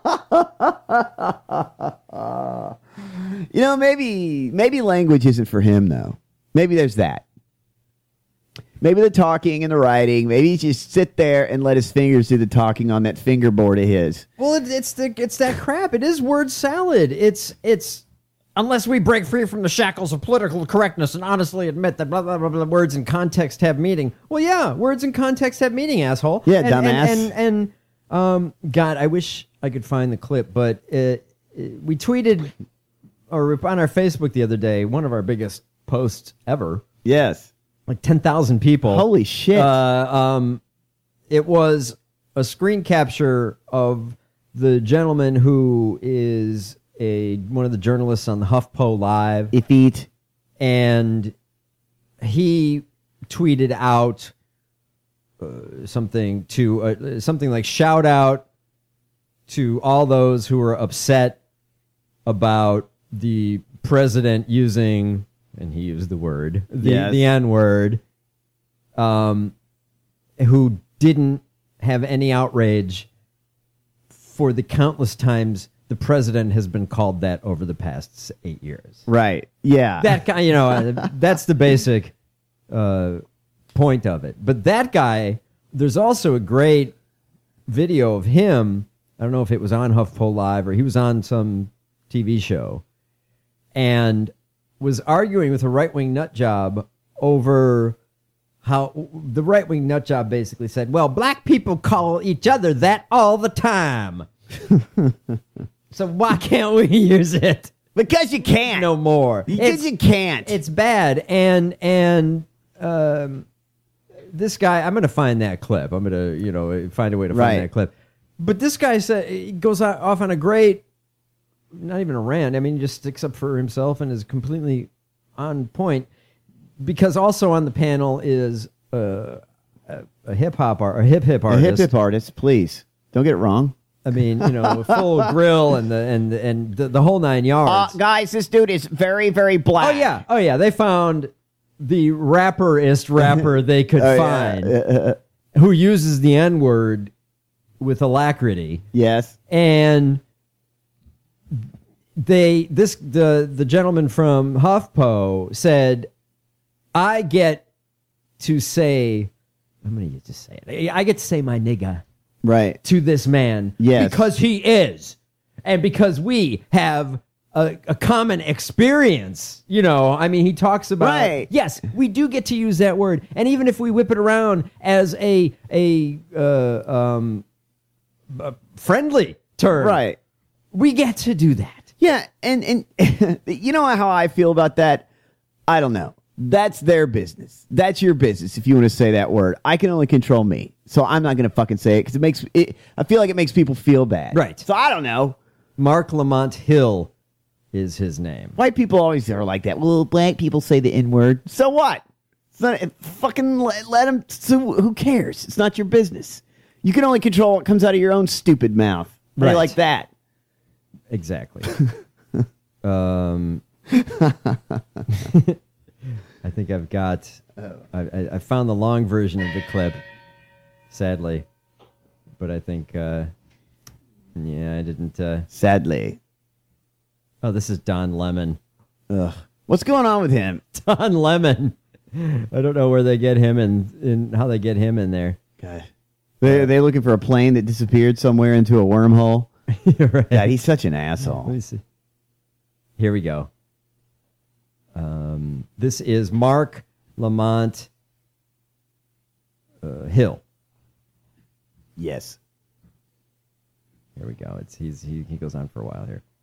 Maybe language isn't for him, though. Maybe there's that. Maybe the talking and the writing. Maybe he just sit there and let his fingers do the talking on that fingerboard of his. Well, it's that crap. It is word salad. It's unless we break free from the shackles of political correctness and honestly admit that blah, blah, blah, blah, words and context have meaning. Well, yeah, words and context have meeting, asshole. Yeah, dumbass. God, I wish I could find the clip, but we tweeted or on our Facebook the other day, one of our biggest posts ever. Yes. Like 10,000 people. Holy shit. It was a screen capture of the gentleman who is one of the journalists on the HuffPo Live. Ifeet. And he tweeted out something like, shout out to all those who are upset about the president using, and he used the word, the N-word, who didn't have any outrage for the countless times the president has been called that over the past 8 years. Right. Yeah. That guy, that's the basic point of it. But that guy, there's also a great video of him. I don't know if it was on HuffPo Live or he was on some TV show and was arguing with a right-wing nut job over how the right-wing nut job basically said, well, black people call each other that all the time. So why can't we use it? Because you can't. No more. Because you can't. It's bad. And this guy, I'm going to find that clip. I'm going to, find a way to find that clip. But this guy he goes off on a great, not even a rant. I mean, he just sticks up for himself and is completely on point. Because also on the panel is a hip-hop artist. A hip-hop artist, please. Don't get it wrong. I mean, full grill and the whole 9 yards. Guys, this dude is very, very black. Oh yeah. They found the rapper they could find who uses the N-word with alacrity. Yes. And the gentleman from HuffPo said, I get to say, I'm going to just say it. I get to say my nigga. Right. To this man. Yes. Because he is. And because we have a common experience. I mean, he talks about... Right. Yes, we do get to use that word. And even if we whip it around as a friendly term. Right. We get to do that. Yeah, and you know how I feel about that? I don't know. That's their business. That's your business if you want to say that word. I can only control me. So I'm not going to fucking say it because I feel like it makes people feel bad. Right. So I don't know. Mark Lamont Hill is his name. White people always are like that. Well, black people say the N-word. So what? It's not, fucking let them. So who cares? It's not your business. You can only control what comes out of your own stupid mouth. Right. Like that. Exactly. I think I've got... I found the long version of the clip, sadly. But I think... I didn't... Sadly. Oh, this is Don Lemon. Ugh. What's going on with him? Don Lemon. I don't know where they get him and how they get him in there. God. Are they looking for a plane that disappeared somewhere into a wormhole? Right. God, he's such an asshole. Let me see. Here we go. This is Mark Lamont Hill. Yes. Here we go. He goes on for a while here.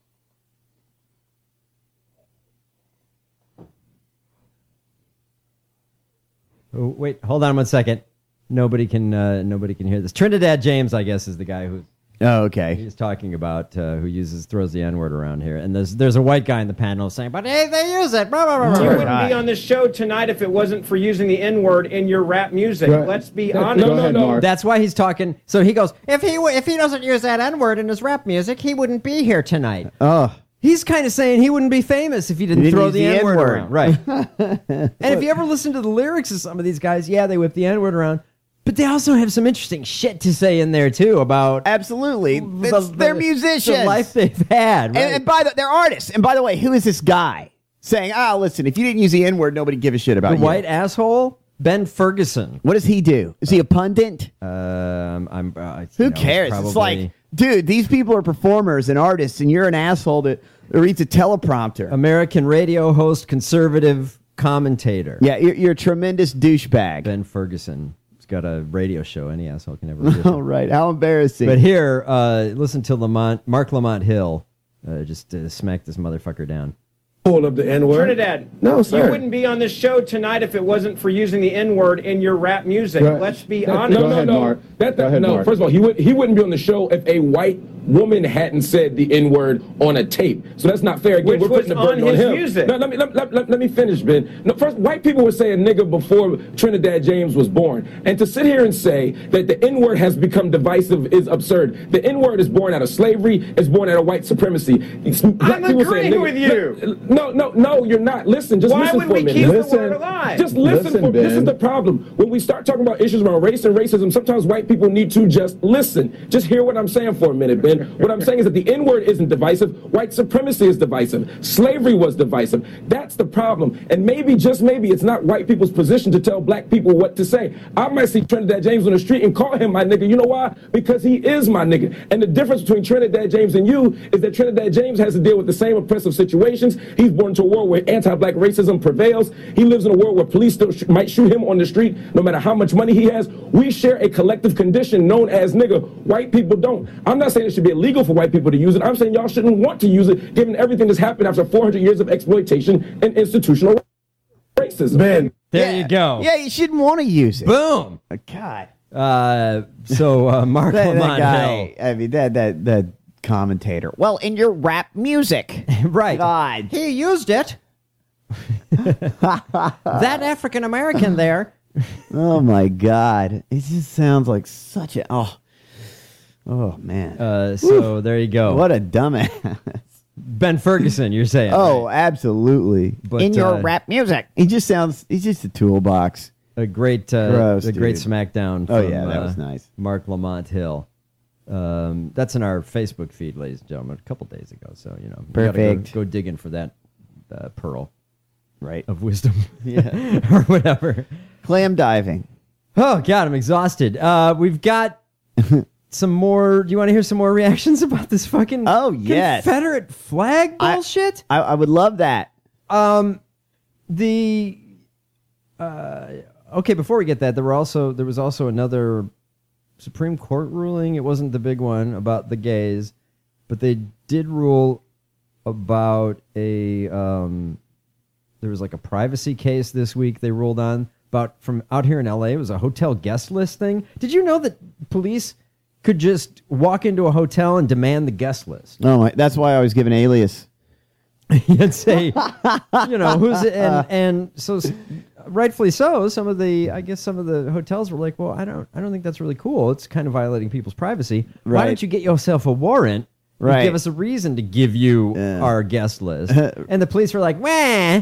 Oh, wait, hold on 1 second. Nobody can hear this. Trinidad James, I guess, is the guy who. Oh, okay. He's talking about who throws the N-word around here, and there's a white guy in the panel saying, "But hey, they use it." Blah, blah, blah, blah. You wouldn't be on this show tonight if it wasn't for using the N-word in your rap music. Right. Let's be honest. No. That's why he's talking. So he goes, if he doesn't use that N-word in his rap music, he wouldn't be here tonight. Oh. He's kind of saying he wouldn't be famous if he didn't throw the N-word around. Right. And if you ever listen to the lyrics of some of these guys, they whip the N-word around. But they also have some interesting shit to say in there, too, about... Absolutely. They're musicians. The life they've had. Right? And they're artists. And by the way, who is this guy saying, listen, if you didn't use the N-word, nobody give a shit about you? The white asshole? Ben Ferguson. What does he do? Is he a pundit? Who cares? Probably... It's like, dude, these people are performers and artists, and you're an asshole that reads a teleprompter. American radio host, conservative commentator. Yeah, you're a tremendous douchebag. Ben Ferguson. Got a radio show. Any asshole can have a radio show. Oh, right. How embarrassing. But here, listen to Mark Lamont Hill just smack this motherfucker down. Full of the N-word. Trinidad. No, sir. You wouldn't be on this show tonight if it wasn't for using the N-word in your rap music. Right. Let's be honest. No. First of all, he wouldn't be on the show if a white woman hadn't said the N-word on a tape. So that's not fair. Again, Which we're putting was the burden on on his him. music. No, let me finish, Ben. No, first, white people were saying nigga before Trinidad James was born. And to sit here and say that the N-word has become divisive is absurd. The N-word is born out of slavery, it's born out of white supremacy. I'm agreeing with you. No, you're not. Listen, just Why listen would for we a minute. keep the Listen. word alive? Just listen. This is the problem. When we start talking about issues around race and racism, sometimes white people need to just listen. Just hear what I'm saying for a minute, Ben. What I'm saying is that the N-word isn't divisive. White supremacy is divisive. Slavery was divisive. That's the problem. And maybe, just maybe, it's not white people's position to tell black people what to say. I might see Trinidad James on the street and call him my nigga. You know why? Because he is my nigga. And the difference between Trinidad James and you is that Trinidad James has to deal with the same oppressive situations. He's born into a world where anti-black racism prevails. He lives in a world where police still might shoot him on the street no matter how much money he has. We share a collective condition known as nigga. White people don't. I'm not saying it should be illegal for white people to use it. I'm saying y'all shouldn't want to use it given everything that's happened after 400 years of exploitation and institutional racism. Ben, there you go. Yeah, you shouldn't want to use it. Boom. God. So Mark Lamont Hill. I mean, that commentator. Well, in your rap music. Right. God. He used it. That African American there. Oh my God. It just sounds like such a oh man. So there you go. What a dumbass. Ben Ferguson, you're saying. Oh, right? Absolutely. But, in your rap music. He's just a toolbox. A great Gross, great dude. smackdown from, Oh yeah, that was nice. Mark Lamont Hill. That's in our Facebook feed, ladies and gentlemen, a couple days ago. So, you know, we gotta Perfect. go digging for that pearl. Right. Of wisdom. Yeah. Or whatever. Clam diving. Oh, God, I'm exhausted. We've got some more. Do you want to hear some more reactions about this fucking Confederate flag bullshit? I would love that. Okay, before we get that, there was also another Supreme Court ruling. It wasn't the big one about the gays, but they did rule about there was like a privacy case this week they ruled on about from out here in LA. It was a hotel guest list thing. Did you know that police could just walk into a hotel and demand the guest list? Oh, that's why I was given alias. You'd say, you know, who's it? And so rightfully so, some of the hotels were like, well, I don't think that's really cool. It's kind of violating people's privacy. Right. Why don't you get yourself a warrant? Right. And give us a reason to give you our guest list. And the police were like, wah.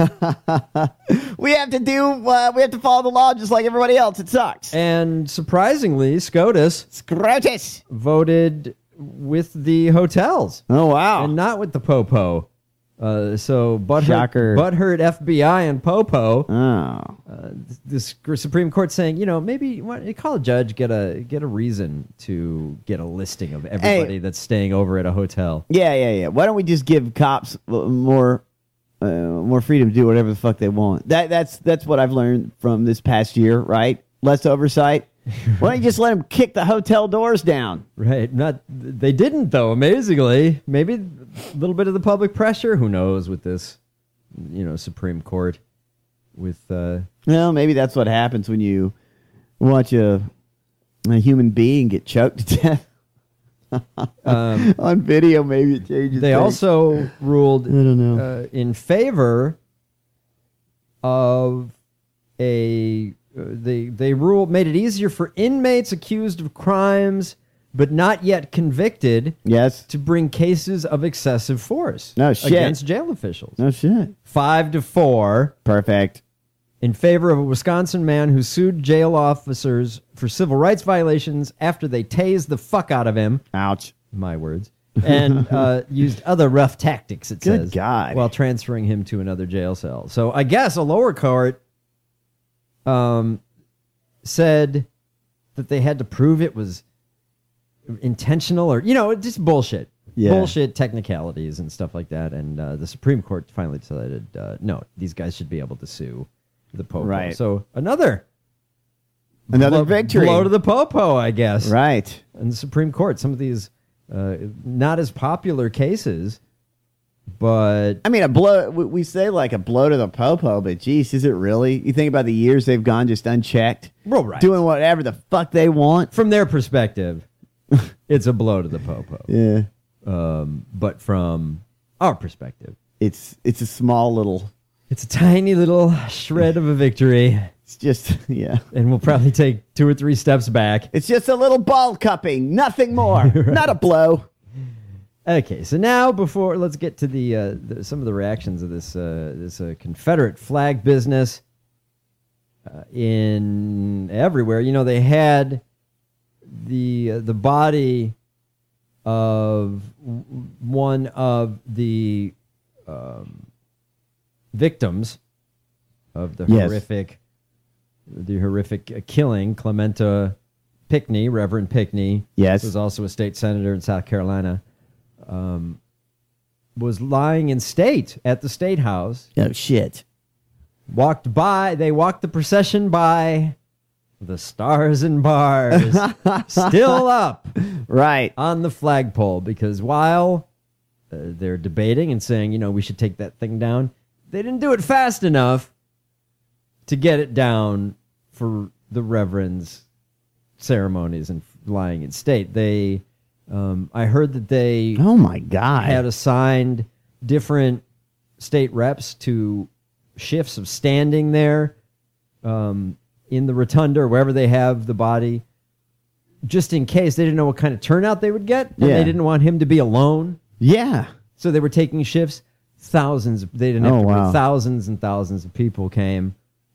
We have to follow the law just like everybody else. It sucks. And surprisingly, SCOTUS voted with the hotels. Oh, wow. And not with the Popo. So Shocker. butthurt FBI and Popo. Oh. The Supreme Court saying, you know, maybe call a judge, get a reason to get a listing of everybody that's staying over at a hotel. Yeah. Why don't we just give cops more freedom to do whatever the fuck they want? That's what I've learned from this past year, right? Less oversight. Why don't you just let them kick the hotel doors down? Right. They didn't, though, amazingly. Maybe a little bit of the public pressure. Who knows with this, you know, Supreme Court. Well, maybe that's what happens when you watch a human being get choked to death. On video, maybe it changes. They things. also ruled I don't know. In favor of They made it easier for inmates accused of crimes but not yet convicted to bring cases of excessive force against jail officials. No shit. 5-4. Perfect. In favor of a Wisconsin man who sued jail officers for civil rights violations after they tased the fuck out of him. Ouch. My words. And used other rough tactics, it says. Good God. While transferring him to another jail cell. So I guess a lower court said that they had to prove it was intentional or, you know, just bullshit. Yeah. Bullshit technicalities and stuff like that. And the Supreme Court finally decided, no, these guys should be able to sue the Popo. Right. So another victory. Blow to the Popo, I guess. Right. And the Supreme Court, some of these not as popular cases, but... I mean, a blow, we say like a blow to the Popo, but geez, is it really? You think about the years they've gone just unchecked? Well, right. Doing whatever the fuck they want? From their perspective. it's a blow to the popo. Yeah. But from our perspective, it's a small little... It's a tiny little shred of a victory. It's just, yeah. And we'll probably take 2 or 3 steps back. It's just a little ball cupping, nothing more. Right. Not a blow. Okay, so now let's get to the some of the reactions of this Confederate flag business in everywhere. You know, they had the body of one of the victims of the horrific killing, Clementa Pinckney, Reverend Pinckney. Yes, was also a state senator in South Carolina. Was lying in state at the State House. Oh shit! They walked the procession by. The stars and bars still up, right, on the flagpole, because while they're debating and saying, you know, we should take that thing down, they didn't do it fast enough to get it down for the Reverend's ceremonies and lying in state. They, I heard that they, oh my God, had assigned different state reps to shifts of standing there. In the rotunda or wherever they have the body, just in case. They didn't know what kind of turnout they would get, and they didn't want him to be alone. Yeah. So they were taking shifts. Thousands and thousands of people came.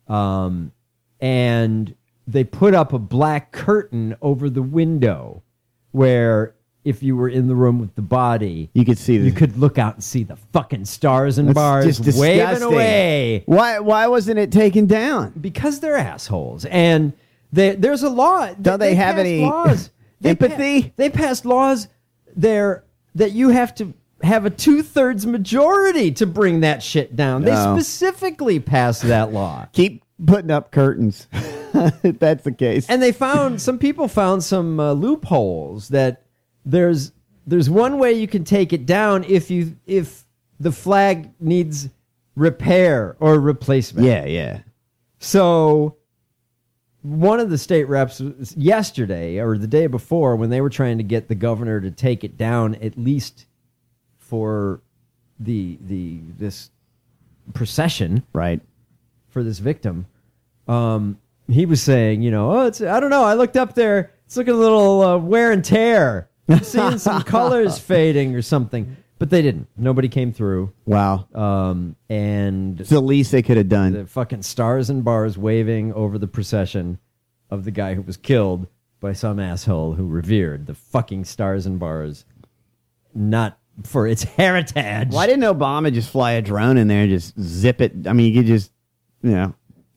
And they put up a black curtain over the window where if you were in the room with the body, you could see you could look out and see the fucking stars and bars just waving away. Why wasn't it taken down? Because they're assholes. And there's a law. Do they have any laws. empathy? They passed laws there that you have to have a 2/3 majority to bring that shit down. They specifically passed that law. Keep putting up curtains. If that's the case. And some people found some loopholes that there's one way you can take it down if the flag needs repair or replacement. Yeah. So one of the state reps yesterday or the day before, when they were trying to get the governor to take it down, at least for this procession, right, for this victim, he was saying, you know, I don't know, I looked up there, it's looking a little wear and tear. I'm seeing some colors fading or something. But they didn't. Nobody came through. Wow. And it's the least they could have done. The fucking stars and bars waving over the procession of the guy who was killed by some asshole who revered the fucking stars and bars, not for its heritage. Why didn't Obama just fly a drone in there and just zip it? I mean, you could just, you know,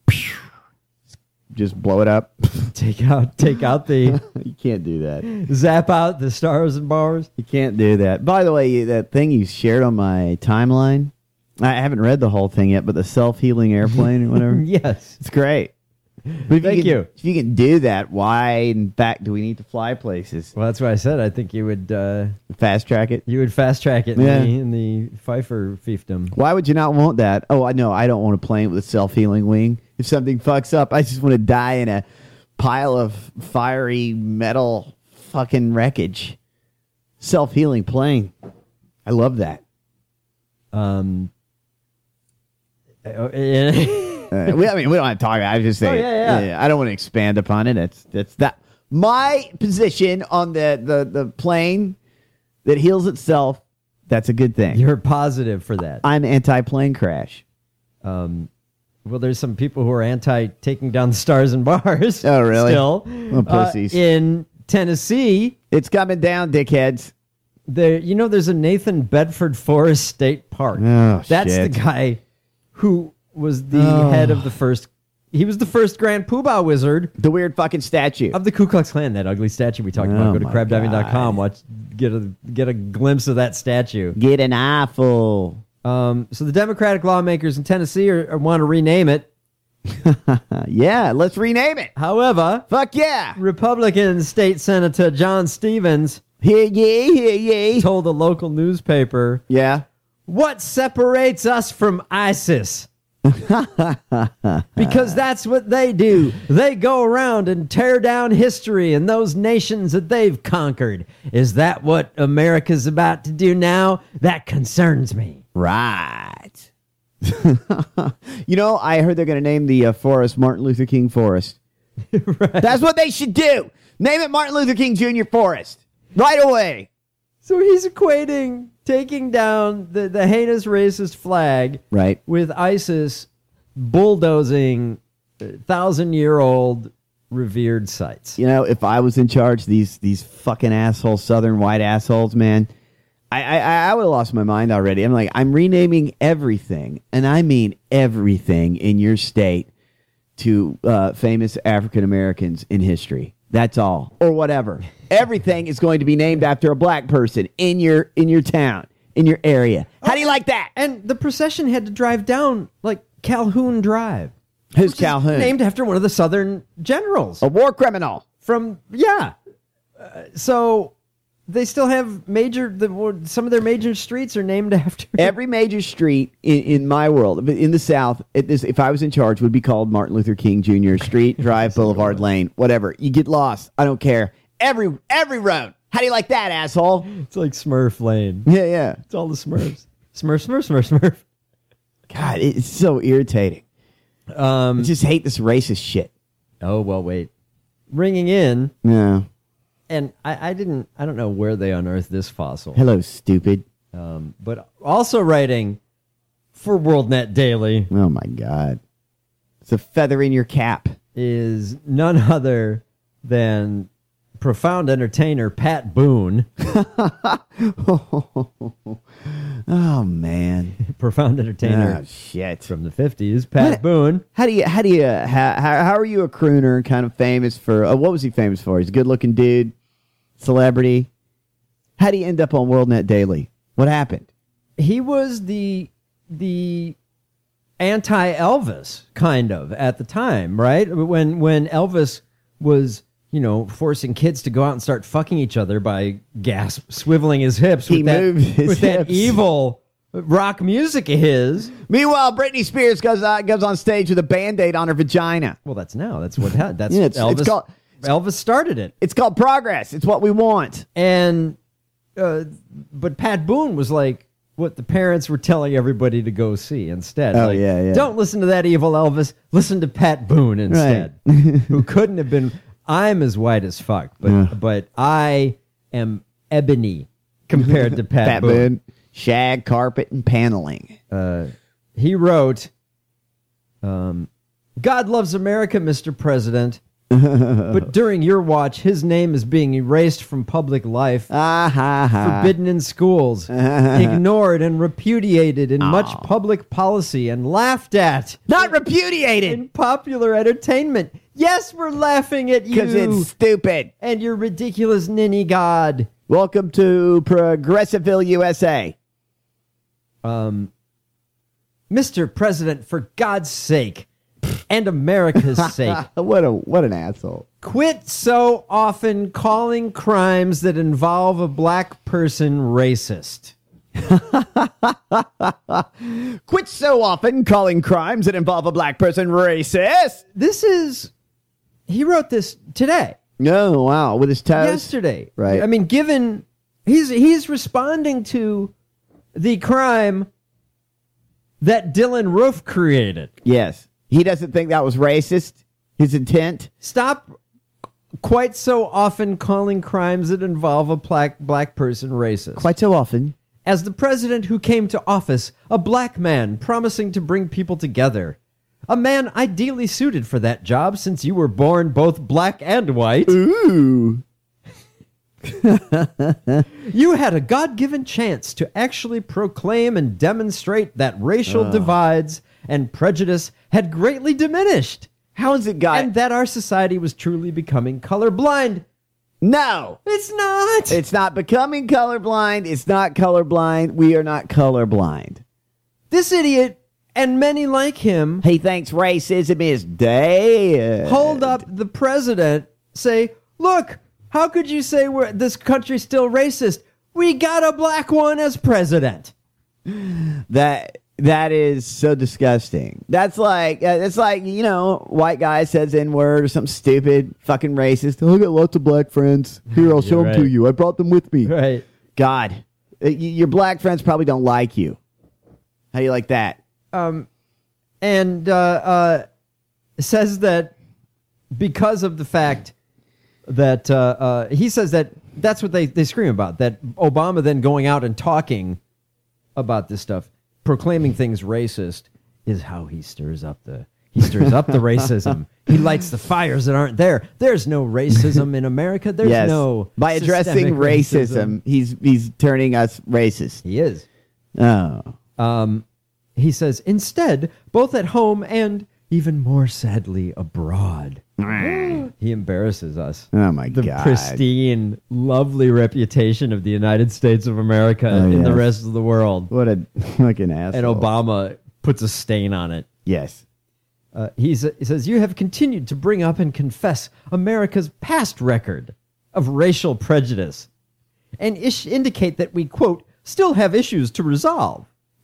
just blow it up. Take out the... You can't do that. Zap out the stars and bars. You can't do that. By the way, that thing you shared on my timeline, I haven't read the whole thing yet, but the self-healing airplane or whatever. Yes. It's great. But Thank you. If you can do that, why in fact do we need to fly places? Well, that's what I said. I think you would... fast track it? You would fast track it in the Pfeiffer fiefdom. Why would you not want that? Oh, I know. I don't want a plane with a self-healing wing. If something fucks up, I just want to die in a pile of fiery metal fucking wreckage. Self-healing plane. I love that. We don't have to talk about it. I was just saying. I don't want to expand upon it. That's that. My position on the plane that heals itself, that's a good thing. You're positive for that. I'm anti-plane crash. Well, there's some people who are anti-taking down the stars and bars. Oh, really? Still. Well, pussies. In Tennessee. It's coming down, dickheads. There's a Nathan Bedford Forest State Park. Oh, That's shit. the guy who was the head of the first... He was the first Grand Poobah wizard. The weird fucking statue. Of the Ku Klux Klan, that ugly statue we talked about. Go to crabdiving.com. Get a glimpse of that statue. Get an eyeful. So the Democratic lawmakers in Tennessee want to rename it. Yeah, let's rename it. However, fuck yeah. Republican State Senator John Stevens told a local newspaper, yeah, what separates us from ISIS? Because that's what they do. They go around and tear down history and those nations that they've conquered. Is that what America's about to do now? That concerns me. Right. You know, I heard they're going to name the forest Martin Luther King Forest. Right. That's what they should do. Name it Martin Luther King Jr. Forest. Right away. So he's equating taking down the heinous racist flag right. with ISIS bulldozing 1,000-year-old revered sites. You know, if I was in charge, these fucking assholes, southern white assholes, man, I would have lost my mind already. I'm like, I'm renaming everything, and I mean everything in your state to famous African Americans in history. That's all, or whatever. Everything is going to be named after a black person in your town, in your area. How do you like that? And the procession had to drive down like Calhoun Drive. Who's Calhoun? Named after one of the Southern generals. A war criminal. So they still have some of their major streets are named after. Every major street in my world, in the South, if I was in charge, would be called Martin Luther King Jr. Street, Drive, Boulevard, Lane, whatever. You get lost. I don't care. Every road. How do you like that, asshole? It's like Smurf Lane. Yeah. It's all the Smurfs. Smurf. God, it's so irritating. I just hate this racist shit. Oh, well, wait. Ringing in. Yeah. And I don't know where they unearthed this fossil. Hello, stupid. But also writing for WorldNet Daily. Oh, my God. It's a feather in your cap. Is none other than profound entertainer Pat Boone. Oh, man. Profound entertainer. Oh, shit. From the 50s, Pat Boone. How are you a crooner, kind of famous for, what was he famous for? He's a good-looking dude, celebrity. How do you end up on WorldNet Daily? What happened? He was the anti-Elvis, kind of, at the time, right? When Elvis was, forcing kids to go out and start fucking each other by swiveling his hips with that evil rock music of his. Meanwhile, Britney Spears goes on stage with a Band-Aid on her vagina. Well, that's now. That's what happened. That's Elvis. Elvis started it. It's called progress. It's what we want. And but Pat Boone was like what the parents were telling everybody to go see instead. Oh, yeah. Don't listen to that evil Elvis. Listen to Pat Boone instead, who couldn't have been. I'm as white as fuck, but I am ebony compared to Pat Boone. Shag, carpet, and paneling. He wrote, God loves America, Mr. President, but during your watch, his name is being erased from public life, forbidden in schools, ignored and repudiated in much public policy, and laughed at. Not repudiated! In popular entertainment. Yes, we're laughing at you. Because it's stupid. And your ridiculous ninny god. Welcome to Progressiveville, USA. Mr. President, for God's sake, and America's sake. What an asshole. Quit so often calling crimes that involve a black person racist. Quit so often calling crimes that involve a black person racist. He wrote this today. Oh, wow. With his toes? Yesterday. Right. I mean, given he's responding to the crime that Dylan Roof created. Yes. He doesn't think that was racist, his intent. Stop quite so often calling crimes that involve a black person racist. Quite so often. As the president who came to office, a black man promising to bring people together. A man ideally suited for that job since you were born both black and white. Ooh. You had a God-given chance to actually proclaim and demonstrate that racial divides and prejudice had greatly diminished. How is it got? And that our society was truly becoming colorblind. No. It's not. It's not becoming colorblind. It's not colorblind. We are not colorblind. This idiot and many like him. He thinks racism is dead. Hold up the president. Say, look, how could you say this country's still racist? We got a black one as president. That That is so disgusting. That's like white guy says N-word or something stupid, fucking racist. Oh, I got lots of black friends. Here, I'll show them to you. I brought them with me. Right. God, your black friends probably don't like you. How do you like that? And says that because of the fact that he says that that's what they scream about, that Obama then going out and talking about this stuff, proclaiming things racist, is how he stirs up the racism. He lights the fires that aren't there. There's no racism in America. There's no by addressing racism, he's turning us racist. He is. Oh. He says, instead, both at home and even more sadly abroad, he embarrasses us. Oh, my God. The pristine, lovely reputation of the United States of America in the rest of the world. What a fucking asshole. And Obama puts a stain on it. Yes. He says, you have continued to bring up and confess America's past record of racial prejudice and indicate that we, quote, still have issues to resolve.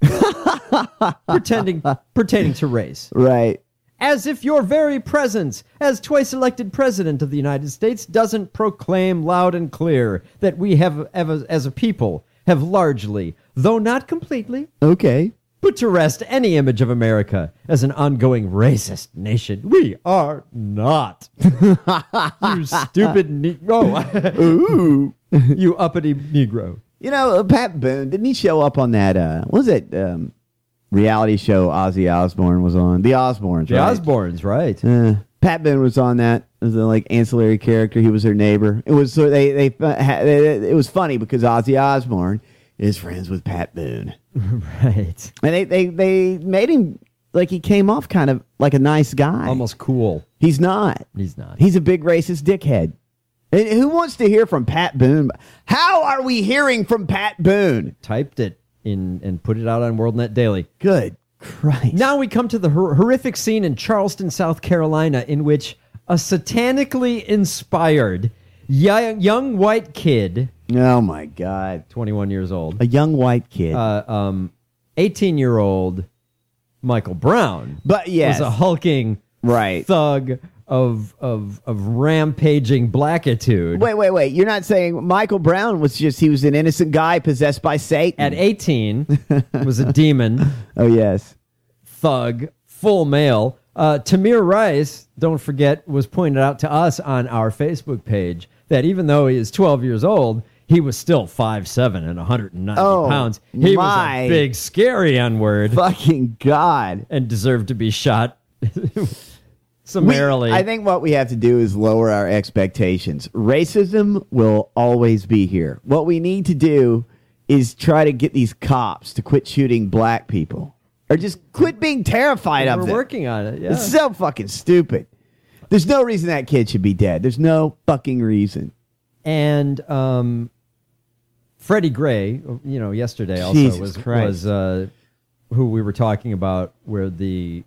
pertaining to race. Right. As if your very presence as twice elected president of the United States doesn't proclaim loud and clear that we have, as a people, have largely, though not completely, put to rest any image of America as an ongoing racist nation. We are not. You stupid Negro. Ooh. You uppity Negro. You know, Pat Boone, didn't he show up on that, what was it, reality show Ozzy Osbourne was on? The Osbournes, right? The Osbournes, right. Pat Boone was on that as a, like, ancillary character. He was their neighbor. It was so it was funny because Ozzy Osbourne is friends with Pat Boone. Right. And they made him, like, he came off kind of like a nice guy. Almost cool. He's not. He's not. He's a big racist dickhead. And who wants to hear from Pat Boone? How are we hearing from Pat Boone? Typed it in and put it out on WorldNet Daily. Good Christ. Now we come to the horrific scene in Charleston, South Carolina, in which a satanically inspired young white kid... Oh, my God. 21 years old. A young white kid. 18-year-old Michael Brown. But, yes. Was a hulking thug of rampaging blackitude. Wait. You're not saying Michael Brown he was an innocent guy possessed by Satan? At 18, was a demon. Oh, yes. Thug, full male. Tamir Rice, don't forget, was pointed out to us on our Facebook page that even though he is 12 years old, he was still 5'7" and 190 pounds. He was a big, scary N-word. Fucking God. And deserved to be shot summarily. I think what we have to do is lower our expectations. Racism will always be here. What we need to do is try to get these cops to quit shooting black people. Or just quit being terrified of them. We're working on it, yeah. It's so fucking stupid. There's no reason that kid should be dead. There's no fucking reason. And Freddie Gray, yesterday also was who we were talking about, where the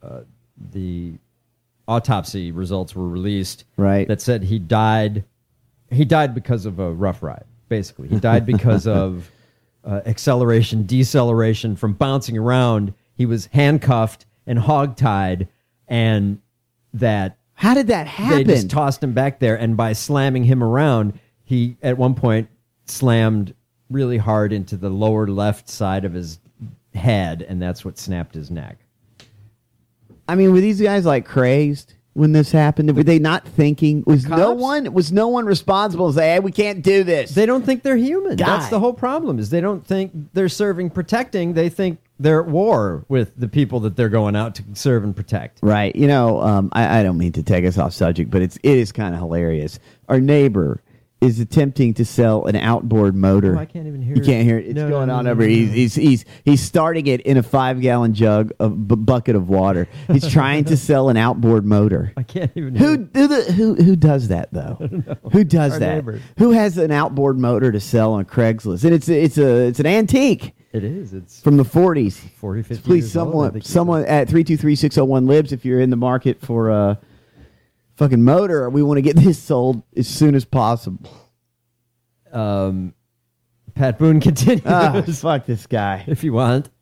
autopsy results were released. Right. That said he died because of a rough ride. Basically, he died because of acceleration, deceleration from bouncing around. He was handcuffed and hogtied, and that. How did that happen? They just tossed him back there, and by slamming him around, he at one point slammed really hard into the lower left side of his head, and that's what snapped his neck. I mean, were these guys like crazed when this happened? Were they not thinking? Was no one responsible to say, "Hey, we can't do this"? They don't think they're human. God. That's the whole problem. Is they don't think they're protecting. They think they're at war with the people that they're going out to serve and protect. Right. I don't mean to take us off subject, but it is kind of hilarious. Our neighbor is attempting to sell an outboard motor. Oh, I can't even hear it. You can't hear it. It's going on over. He's starting it in a 5-gallon jug, a bucket of water. He's trying to sell an outboard motor. I can't even hear it. Who does that though? I don't know. Who does Our that? neighbor. Who has an outboard motor to sell on Craigslist? And it's an antique. It is. It's from the 40s. 40, 50 Please, years old, someone at 323-601-LIBS, if you're in the market for a fucking motor, we want to get this sold as soon as possible. Pat Boone continues. Fuck this guy. If you want.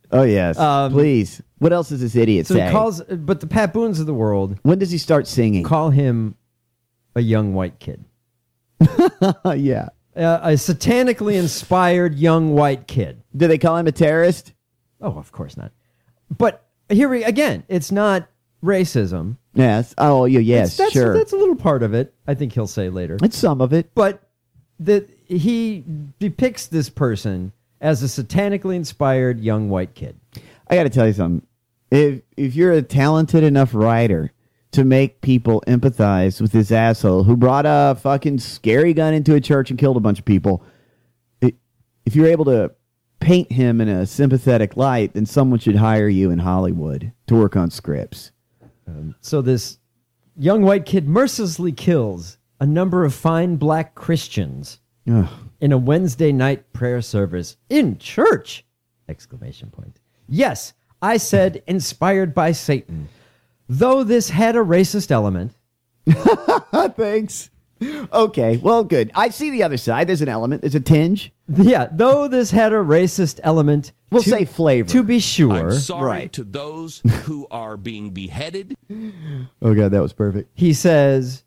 Oh, yes. Please. What else does this idiot So say? he calls, but the Pat Boones of the world. When does he start singing? Call him a young white kid. Yeah. A satanically inspired young white kid. Do they call him a terrorist? Oh, of course not. But here again, it's not racism. Yes. Oh, yeah, yes, sure. That's a little part of it, I think he'll say later. It's some of it. But he depicts this person as a satanically inspired young white kid. I got to tell you something. If you're a talented enough writer to make people empathize with this asshole who brought a fucking scary gun into a church and killed a bunch of people, if you're able to paint him in a sympathetic light, then someone should hire you in Hollywood to work on scripts. So this young white kid mercilessly kills a number of fine black Christians in a Wednesday night prayer service in church! ! Yes, I said inspired by Satan. Though this had a racist element. Thanks. Okay, well, good. I see the other side. There's an element. There's a tinge. Yeah, though this had a racist element. We'll say flavor. To be sure. I'm sorry Right. to those who are being beheaded. Oh, God, that was perfect. He says,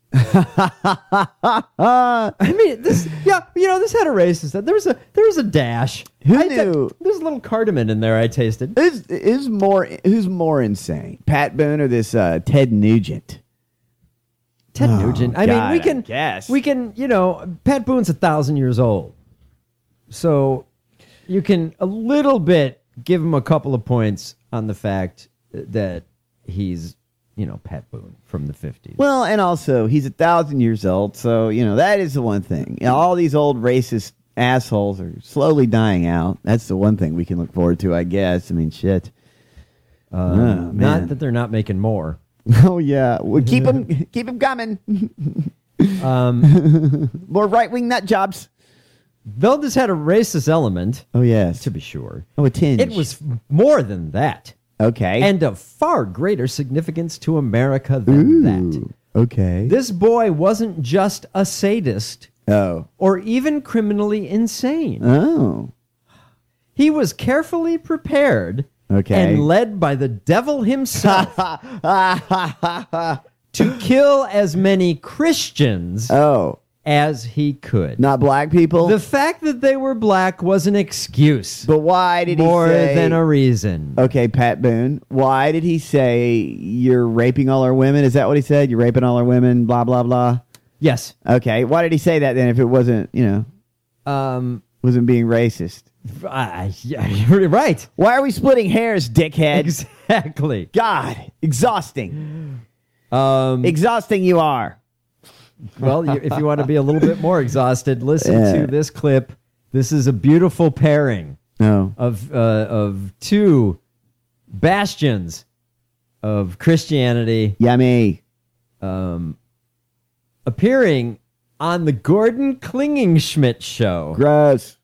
I mean, this, yeah, you know, this had a racist. There was a dash. Who knew? There's a little cardamom in there I tasted. Who's more insane? Pat Boone or this Ted Nugent? Ted Nugent. I God, mean, we can, you know, Pat Boone's 1,000 years old. So you can a little bit give him a couple of points on the fact that he's, you know, Pat Boone from the 50s. Well, and also he's 1,000 years old, so you know that is the one thing. You know, all these old racist assholes are slowly dying out. That's the one thing we can look forward to, I guess. I mean, shit. Not that they're not making more. Oh yeah, well, keep them coming. More right wing nut jobs. Though this had a racist element, oh yes, to be sure, a tinge. It was more than that. Okay, and of far greater significance to America than that. Okay, this boy wasn't just a sadist. Oh, or even criminally insane. Oh, he was carefully prepared. Okay. And led by the devil himself to kill as many Christians as he could. Not black people? The fact that they were black was an excuse. But why did he say... More than a reason. Okay, Pat Boone. Why did he say you're raping all our women? Is that what he said? You're raping all our women, blah, blah, blah? Yes. Okay. Why did he say that then if it wasn't, you know, wasn't being racist? Yeah, you're right. Why are we splitting hairs, dickhead? Exactly. God, exhausting. Exhausting you are. Well, if you want to be a little bit more exhausted, listen to this clip. This is a beautiful pairing of two bastions of Christianity. Yummy. Appearing on the Gordon Klingenschmitt show. Gross.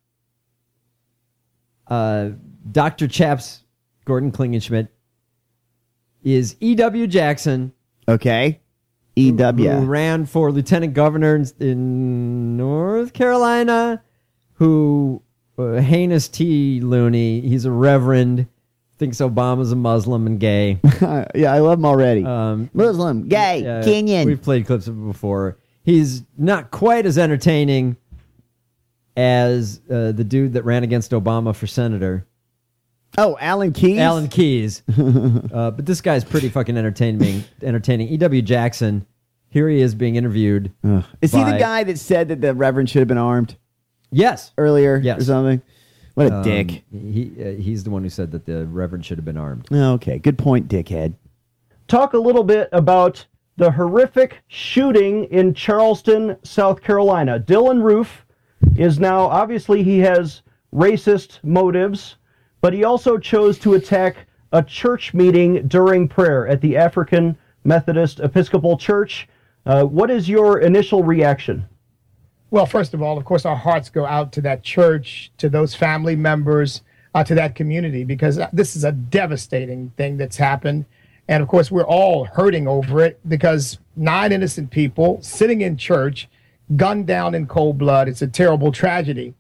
Dr. Chaps, Gordon Klingenschmitt, is E.W. Jackson. Okay. E.W. Who ran for lieutenant governor in North Carolina, who, heinous T. Looney, he's a reverend, thinks Obama's a Muslim and gay. Yeah, I love him already. Muslim, gay, Kenyan. We've played clips of him before. He's not quite as entertaining as the dude that ran against Obama for senator. Oh, Alan Keyes? Alan Keyes. But this guy's pretty fucking entertaining. E.W. Jackson, here he is being interviewed. Is he the guy that said that the Reverend should have been armed? Yes. Earlier or something? What a dick. He's the one who said that the Reverend should have been armed. Okay, good point, dickhead. Talk a little bit about the horrific shooting in Charleston, South Carolina. Dylan Roof is now, obviously he has racist motives, but he also chose to attack a church meeting during prayer at the African Methodist Episcopal Church. What is your initial reaction? Well, first of all, of course, our hearts go out to that church, to those family members, to that community, because this is a devastating thing that's happened. And of course, we're all hurting over it because 9 innocent people sitting in church, gunned down in cold blood. It's a terrible tragedy.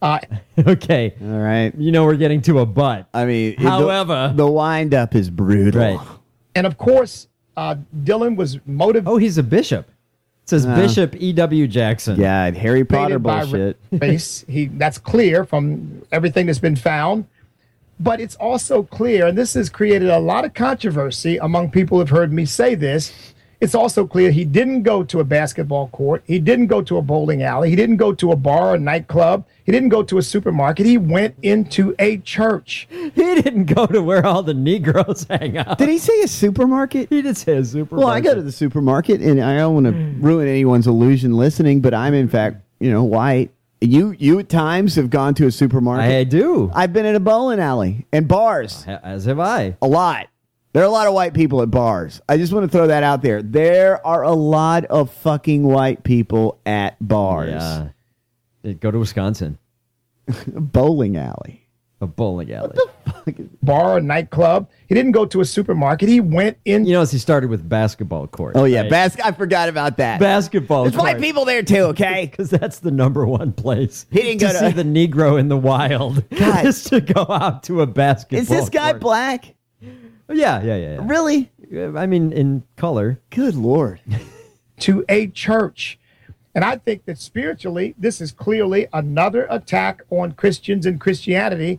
Okay. All right. You know we're getting to a but. I mean, however, the wind up is brutal. Right. And of course, Dylan was motivated. Oh, he's a bishop. It says Bishop E.W. Jackson. Yeah, Harry Potter by bullshit. race. That's clear from everything that's been found. But it's also clear, and this has created a lot of controversy among people who've heard me say this. It's also clear he didn't go to a basketball court. He didn't go to a bowling alley. He didn't go to a bar or nightclub. He didn't go to a supermarket. He went into a church. He didn't go to where all the Negroes hang out. Did he say a supermarket? He did say a supermarket. Well, I go to the supermarket, and I don't want to ruin anyone's illusion listening, but I'm, in fact, white. You at times have gone to a supermarket. I do. I've been in a bowling alley and bars. As have I. A lot. There are a lot of white people at bars. I just want to throw that out there. There are a lot of fucking white people at bars. Yeah. Go to Wisconsin. A bowling alley. A bowling alley. Bar or nightclub. He didn't go to a supermarket. He went in. He started with basketball court. Oh, yeah. Right? I forgot about that. Basketball There's court. white people there, too, okay? Because that's the number one place. He didn't go to see the Negro in the wild. God. Is to go out to a basketball Is this guy court. black? Yeah. Really? I mean, in color. Good Lord. To a church. And I think that spiritually, this is clearly another attack on Christians and Christianity.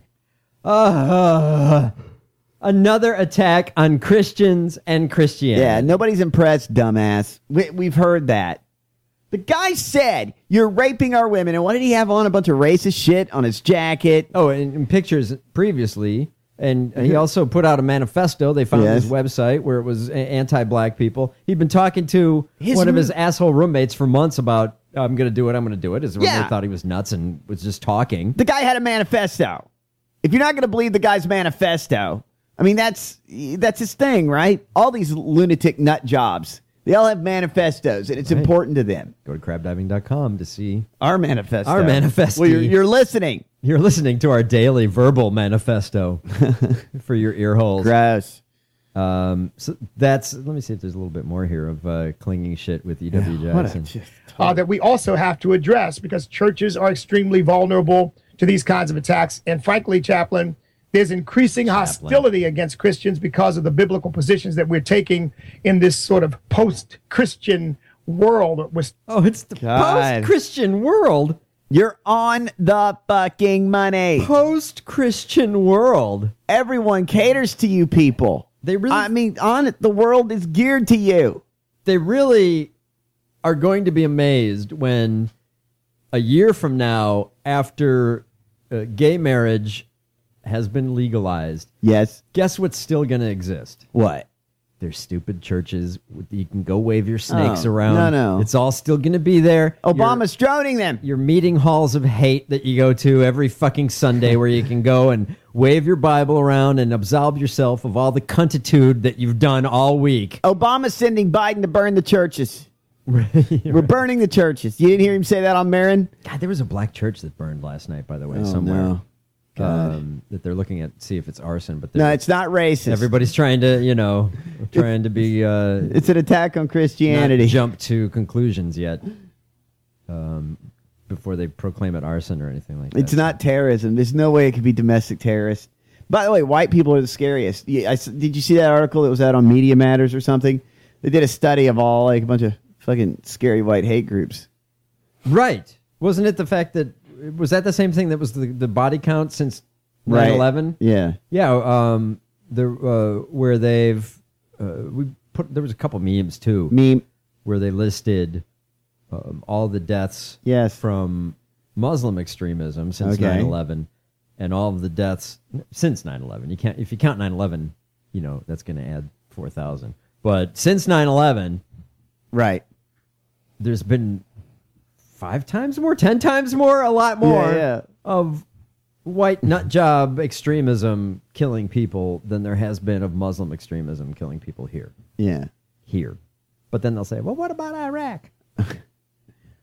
Another attack on Christians and Christianity. Yeah, nobody's impressed, dumbass. We've heard that. The guy said, you're raping our women. And what did he have on? A bunch of racist shit on his jacket. Oh, and in pictures previously. And he also put out a manifesto. They found his website where it was anti-black people. He'd been talking to one of his asshole roommates for months about, I'm going to do it. His roommate thought he was nuts and was just talking. The guy had a manifesto. If you're not going to believe the guy's manifesto, I mean, that's his thing, right? All these lunatic nut jobs, they all have manifestos, and it's important to them. Go to crabdiving.com to see our manifesto. Our manifesto. Well, you're listening. You're listening to our daily verbal manifesto for your ear holes. Gross. So let me see if there's a little bit more here of clinging shit with E.W. Jackson. That we also have to address because churches are extremely vulnerable to these kinds of attacks. And frankly, Chaplain, there's increasing hostility against Christians because of the biblical positions that we're taking in this sort of post-Christian world. It's the post-Christian world? You're on the fucking money. Post-Christian world. Everyone caters to you people. They really... the world is geared to you. They really are going to be amazed when a year from now, after gay marriage has been legalized. Yes. Guess what's still going to exist? What? There's stupid churches. You can go wave your snakes Oh, around. no. It's all still going to be there. Obama's droning them. Your meeting halls of hate that you go to every fucking Sunday where you can go and wave your Bible around and absolve yourself of all the cuntitude that you've done all week. Obama's sending Biden to burn the churches. We're burning the churches. You didn't hear him say that on Marin? God, there was a black church that burned last night, by the way, Oh, somewhere. no. That they're looking at, see if it's arson. But No, it's not racist. everybody's trying to, be. It's an attack on Christianity. Not jump to conclusions yet. Before they proclaim it arson or anything like that. It's not terrorism. There's no way it could be domestic terrorists. By the way, white people are the scariest. Did you see that article that was out on Media Matters or something? They did a study of all a bunch of fucking scary white hate groups. Right. Wasn't it the fact that, was that the same thing that was the body count since 9/11? Yeah. Yeah. Where they've, there was a couple memes too. Where they listed all the deaths from Muslim extremism since 9/11 and all of the deaths since 9/11. If you count 9/11, that's going to add 4,000. But since 9/11, right, there's been 5 times more, 10 times more, a lot more of white nut job extremism killing people than there has been of Muslim extremism killing people here. Yeah. Here. But then they'll say, well, what about Iraq?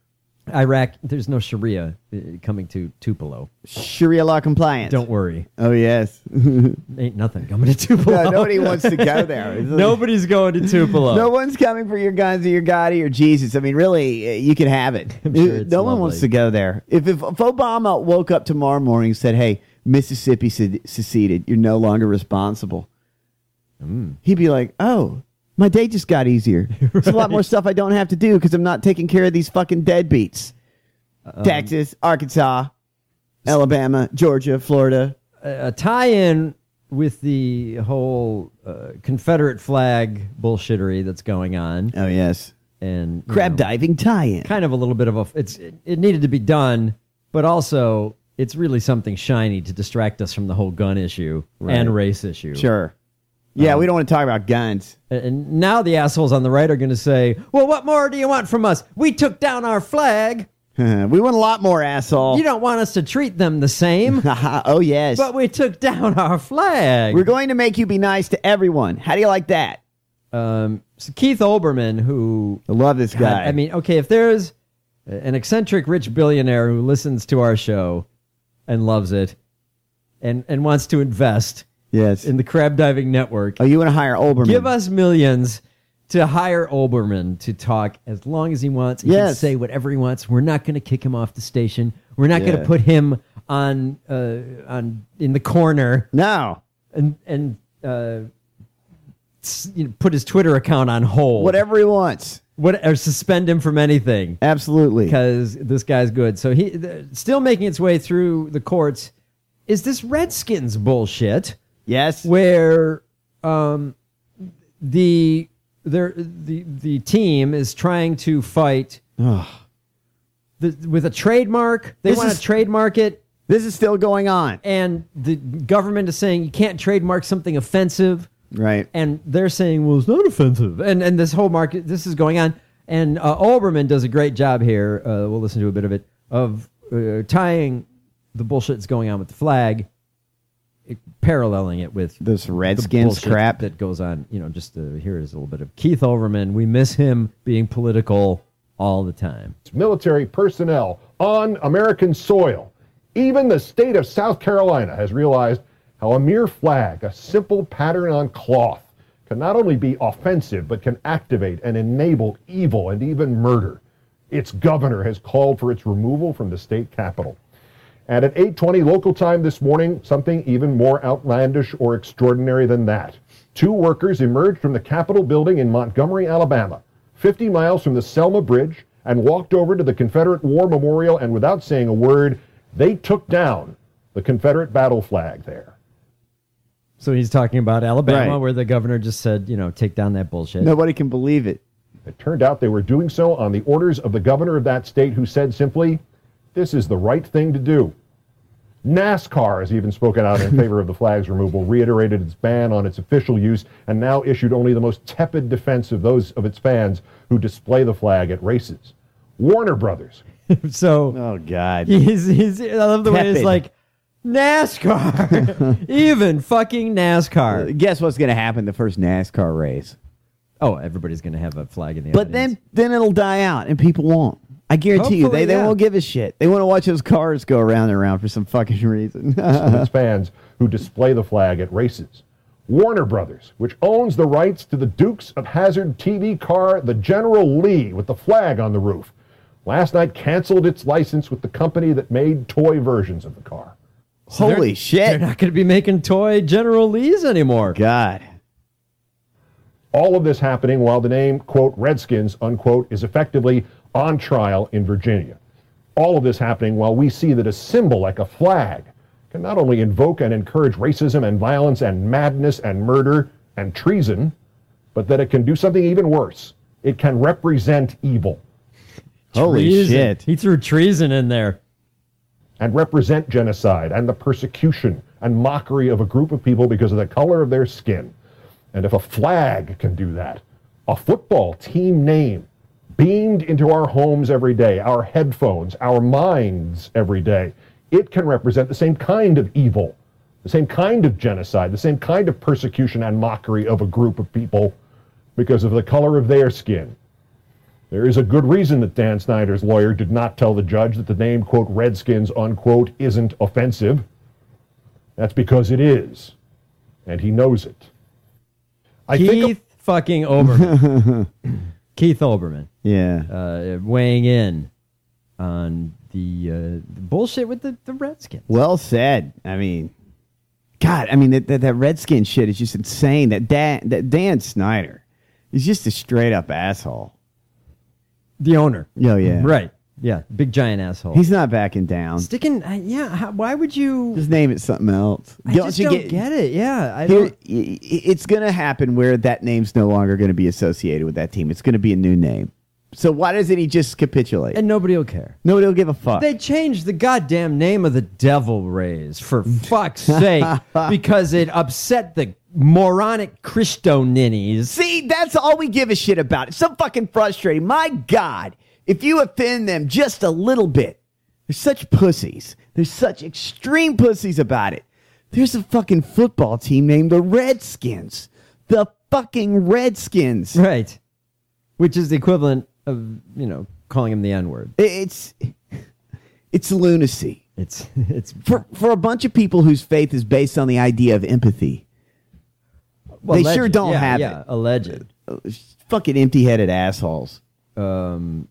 Iraq, there's no Sharia coming to Tupelo. Sharia law compliance. Don't worry. Oh, yes. Ain't nothing coming to Tupelo. No, nobody wants to go there. Nobody's going to Tupelo. No one's coming for your guns or your God or your Jesus. I mean, really, you can have it. I'm sure it's no one lovely. wants to go there. If Obama woke up tomorrow morning and said, hey, Mississippi seceded, you're no longer responsible, he'd be like, oh, my day just got easier. There's a lot more stuff I don't have to do because I'm not taking care of these fucking deadbeats. Texas, Arkansas, Alabama, Georgia, Florida. A tie-in with the whole Confederate flag bullshittery that's going on. Oh, yes. And crab diving tie-in. Kind of a little bit of it needed to be done, but also it's really something shiny to distract us from the whole gun issue and race issue. Sure. Yeah, we don't want to talk about guns. And now the assholes on the right are going to say, well, what more do you want from us? We took down our flag. We want a lot more, asshole. You don't want us to treat them the same. Oh, yes. But we took down our flag. We're going to make you be nice to everyone. How do you like that? So Keith Olbermann, who... I love this guy. I mean, okay, if there's an eccentric rich billionaire who listens to our show and loves it and wants to invest... Yes. In the Crab Diving Network. Oh, you want to hire Olbermann? Give us millions to hire Olbermann to talk as long as he wants. He can say whatever he wants. We're not going to kick him off the station. We're not going to put him on in the corner. No. And put his Twitter account on hold. Whatever he wants. Or suspend him from anything. Absolutely. Because this guy's good. So he still making its way through the courts is this Redskins bullshit. Yes, where the team is trying to fight with a trademark. They want to trademark it. This is still going on, and the government is saying you can't trademark something offensive. Right, and they're saying, well, it's not offensive, and this whole market. This is going on, and Olbermann does a great job here. We'll listen to a bit of it of tying the bullshit that's going on with the flag. Paralleling it with this Redskins crap that goes on, just here is a little bit of Keith Olbermann. We miss him being political all the time. Military personnel on American soil. Even the state of South Carolina has realized how a mere flag, a simple pattern on cloth, can not only be offensive, but can activate and enable evil and even murder. Its governor has called for its removal from the state capitol. And at 8:20 local time this morning, something even more outlandish or extraordinary than that. 2 workers emerged from the Capitol building in Montgomery, Alabama, 50 miles from the Selma Bridge, and walked over to the Confederate War Memorial, and without saying a word, they took down the Confederate battle flag there. So he's talking about Alabama, where the governor just said, take down that bullshit. Nobody can believe it. It turned out they were doing so on the orders of the governor of that state, who said simply, this is the right thing to do. NASCAR has even spoken out in favor of the flag's removal, reiterated its ban on its official use, and now issued only the most tepid defense of those of its fans who display the flag at races. Warner Brothers. So, oh God, he's I love the way he's like NASCAR, even fucking NASCAR. Guess what's going to happen the first NASCAR race? Oh, everybody's going to have a flag in the But audience. then it'll die out, and people won't. I guarantee you, they won't give a shit. They want to watch those cars go around and around for some fucking reason. Its fans who display the flag at races. Warner Brothers, which owns the rights to the Dukes of Hazzard TV car, the General Lee, with the flag on the roof, last night canceled its license with the company that made toy versions of the car. So Holy shit. They're not going to be making toy General Lees anymore. God. All of this happening while the name, quote, Redskins, unquote, is effectively on trial in Virginia. All of this happening while we see that a symbol like a flag can not only invoke and encourage racism and violence and madness and murder and treason, but that it can do something even worse. It can represent evil. Holy treason. shit. He threw treason in there. And represent genocide and the persecution and mockery of a group of people because of the color of their skin. And if a flag can do that, a football team name beamed into our homes every day, our headphones, our minds every day, it can represent the same kind of evil, the same kind of genocide, the same kind of persecution and mockery of a group of people because of the color of their skin. There is a good reason that Dan Snyder's lawyer did not tell the judge that the name, quote, Redskins, unquote, isn't offensive. That's because it is. And he knows it. Keith fucking Olbermann. Keith Olbermann. Yeah. Weighing in on the bullshit with the Redskins. Well said. I mean, God, that Redskin shit is just insane. That Dan Snyder is just a straight up asshole. The owner. Oh, yeah. Right. Yeah. Big giant asshole. He's not backing down. Sticking, why would you? Just name it something else. I just don't get it. Yeah. It's going to happen where that name's no longer going to be associated with that team. It's going to be a new name. So why doesn't he just capitulate? And nobody will care. Nobody will give a fuck. They changed the goddamn name of the Devil Rays, for fuck's sake, because it upset the moronic Christo ninnies. See, that's all we give a shit about. It's so fucking frustrating. My God, if you offend them just a little bit, they're such pussies. They're such extreme pussies about it. There's a fucking football team named the Redskins. The fucking Redskins. Right. Which is the equivalent of, calling him the N-word. It's lunacy. It's for a bunch of people whose faith is based on the idea of empathy. Well, they sure don't have it. Yeah, alleged. Fucking empty-headed assholes. The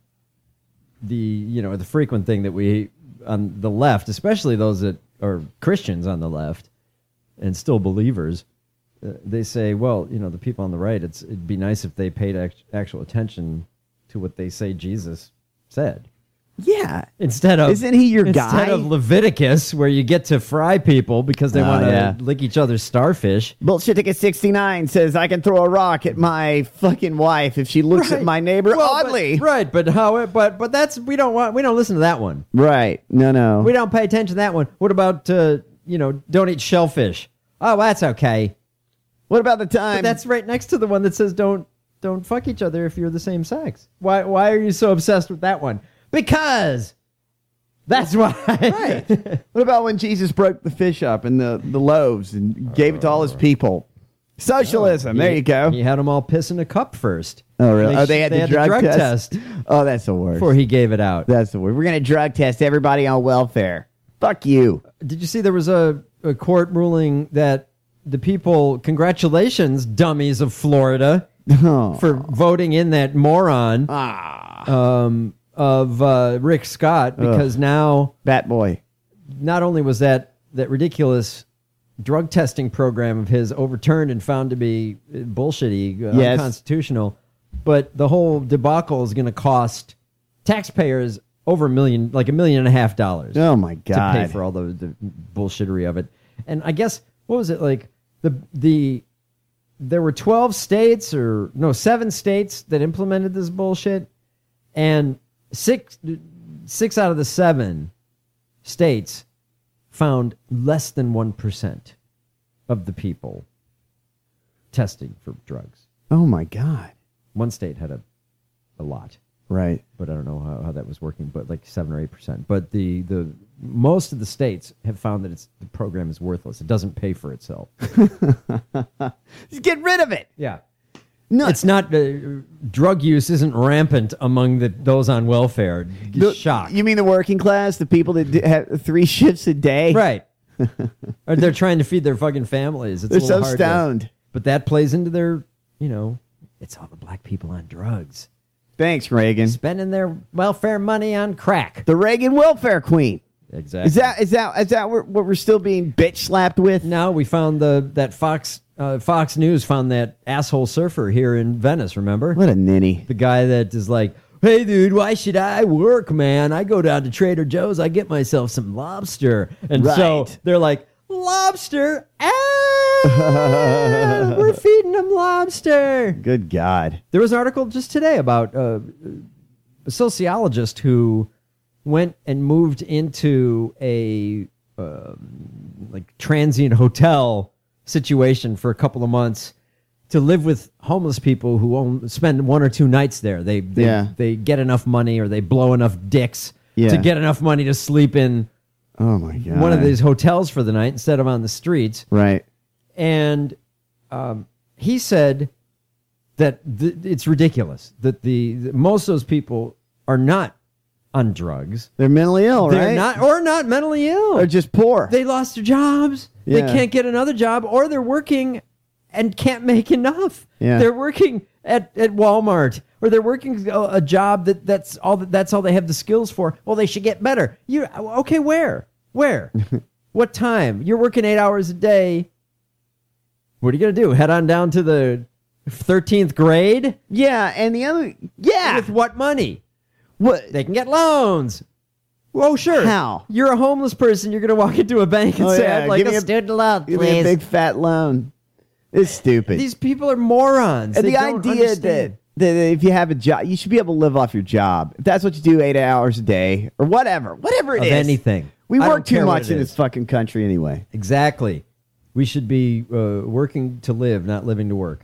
frequent thing that we on the left, especially those that are Christians on the left and still believers, they say, well, the people on the right, it'd be nice if they paid actual attention to what they say Jesus said. Yeah. Isn't he your guy? Instead of Leviticus, where you get to fry people because they want to lick each other's starfish. Bullshit Ticket 69 says, I can throw a rock at my fucking wife if she looks at my neighbor oddly. But that's, we don't listen to that one. Right. No. We don't pay attention to that one. What about, don't eat shellfish? Oh, that's okay. What about the time? But that's right next to the one that says don't fuck each other if you're the same sex. Why are you so obsessed with that one? Because that's why. Right. What about when Jesus broke the fish up and the loaves and gave it to all his people? Socialism. There you go. He had them all piss in a cup first. Oh, really? They had the drug test? Oh, that's the worst. Before he gave it out. That's the worst. We're going to drug test everybody on welfare. Fuck you. Did you see there was a court ruling that the people, congratulations, dummies of Florida, for voting in that moron of Rick Scott, because now Bat Boy. Not only was that ridiculous drug testing program of his overturned and found to be bullshitty, unconstitutional, but the whole debacle is going to cost taxpayers over $1 million, like $1.5 million. Oh my God! To pay for all the bullshittery of it. And I guess, what was it like? There were 7 states that implemented this bullshit, and six out of the 7 states found less than 1% of the people testing for drugs. Oh my God! One state had a lot, right? But I don't know how that was working. But like 7 or 8%. But the most of the states have found that the program is worthless. It doesn't pay for itself. Just get rid of it. Yeah. No, it's not. Drug use isn't rampant among those on welfare. Shock. You mean the working class, the people that have 3 shifts a day, right? Or they're trying to feed their fucking families. They're so stoned. But that plays into their, it's all the black people on drugs. Thanks, Reagan. Spending their welfare money on crack. The Reagan welfare queen. Exactly. Is that what we're still being bitch slapped with? No, we found that Fox News found that asshole surfer here in Venice. Remember? What a ninny. The guy that is like, hey, dude, why should I work, man? I go down to Trader Joe's. I get myself some lobster. And so they're like, lobster? We're feeding them lobster. Good God. There was an article just today about a sociologist who went and moved into a transient hotel situation for a couple of months to live with homeless people who spend 1 or 2 nights there. They get enough money, or they blow enough dicks to get enough money to sleep in my God, one of these hotels for the night instead of on the streets. Right. And he said that it's ridiculous that most of those people are not on drugs. They're mentally ill, They're right? not mentally ill. They're just poor. They lost their jobs. Yeah. They can't get another job, or they're working and can't make enough. Yeah. They're working at Walmart, or they're working a job that's all they have the skills for. Well, they should get better. Okay, where? What time? You're working 8 hours a day. What are you going to do? Head on down to the 13th grade? Yeah, and the other... Yeah. With what money? What? They can get loans. Oh, sure. How? You're a homeless person. You're going to walk into a bank and say, I'd like a student loan, Give me a big fat loan. It's stupid. These people are morons. And They the don't idea understand. that if you have a job, you should be able to live off your job. If that's what you do 8 hours a day or whatever it Of is. anything. We I work don't too care what much it in is. this fucking country anyway. Exactly. We should be working to live, not living to work.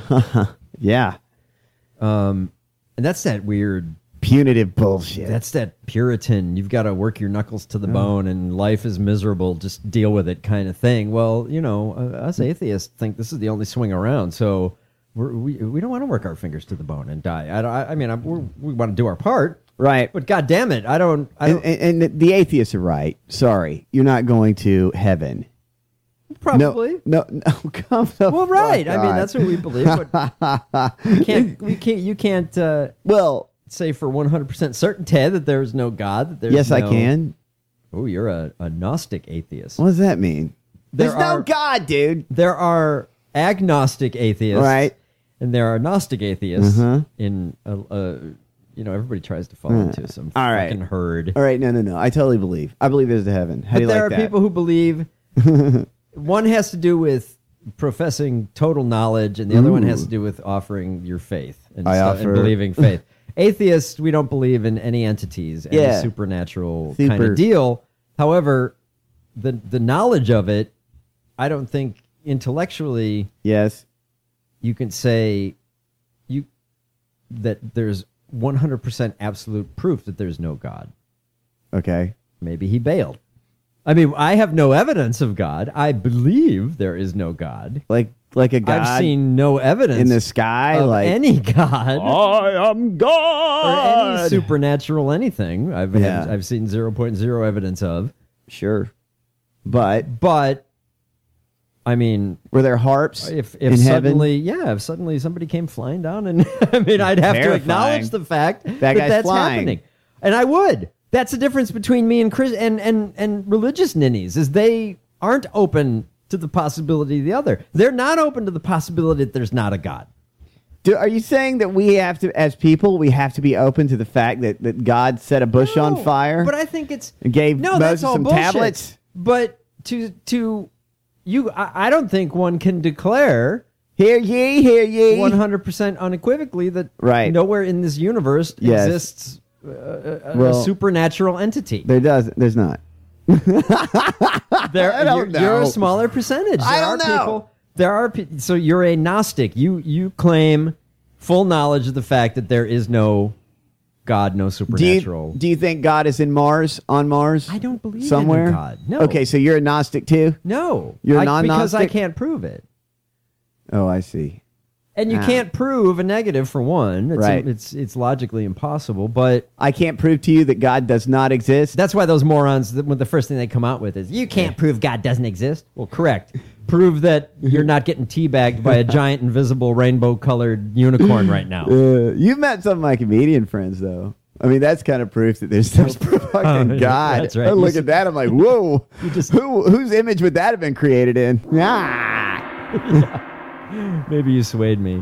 Yeah. And that's that weird... punitive bullshit. That's that Puritan, you've got to work your knuckles to the bone and life is miserable, just deal with it kind of thing. Well, us atheists think this is the only swing around, so we don't want to work our fingers to the bone and die. We want to do our part. Right. But God damn it, I don't. And the atheists are right. Sorry. You're not going to heaven. Probably. No, come the Well, right. fuck I mean, on. that's what we believe. But you can't say for 100% certainty that there is no God. That there's Yes, I can. Oh, you're a Gnostic atheist. What does that mean? There's no are- God, dude. There are agnostic atheists, Right. And there are Gnostic atheists. Uh-huh. In everybody tries to fall into some All right. fucking herd. All right, no. I totally believe. I believe there's a heaven. How But do you there like are that? people who believe. One has to do with professing total knowledge, and the other one has to do with offering your faith and, and believing faith. Atheists, we don't believe in any entities, any supernatural kind of deal. However, the knowledge of it, I don't think intellectually. Yes. You can say that there's 100% absolute proof that there's no God. Okay. Maybe he bailed. I mean, I have no evidence of God. I believe there is no God. Like a God. I've seen no evidence in the sky, of like any God. I am God. Or any supernatural anything. I've seen 0.0 evidence of. Sure. But I mean, were there harps if in suddenly, heaven? if suddenly somebody came flying down, and I mean, I'd have to acknowledge the fact that guy's that's flying. happening, and I would. That's the difference between me and Chris and religious ninnies, is they aren't open to the possibility of the other. They're not open to the possibility that there's not a God. Are you saying that we have to, as people, we have to be open to the fact that God set a bush on fire? But I think it's and gave that's Moses all some bullshit. tablets. But I don't think one can declare hear ye 100% unequivocally that nowhere in this universe exists a supernatural entity. There's not. I don't know. You're a smaller percentage. I don't know. So you're a Gnostic. You claim full knowledge of the fact that there is no God, no supernatural. Do you think God is on Mars? I don't believe somewhere in God. No. Okay, so you're a Gnostic too? No. You're because I non-Gnostic? can't prove it. Oh, I see. And you can't prove a negative for one. It's logically impossible, but I can't prove to you that God does not exist. That's why those morons, the first thing they come out with is, you can't prove God doesn't exist. Well, correct. Prove that you're not getting teabagged by a giant invisible rainbow-colored unicorn right now. You've met some of my comedian friends, though. I mean, that's kind of proof that there's no fucking God. That's right. I look at that, I'm like, whoa. Whose image would that have been created in? Ah. Maybe you swayed me.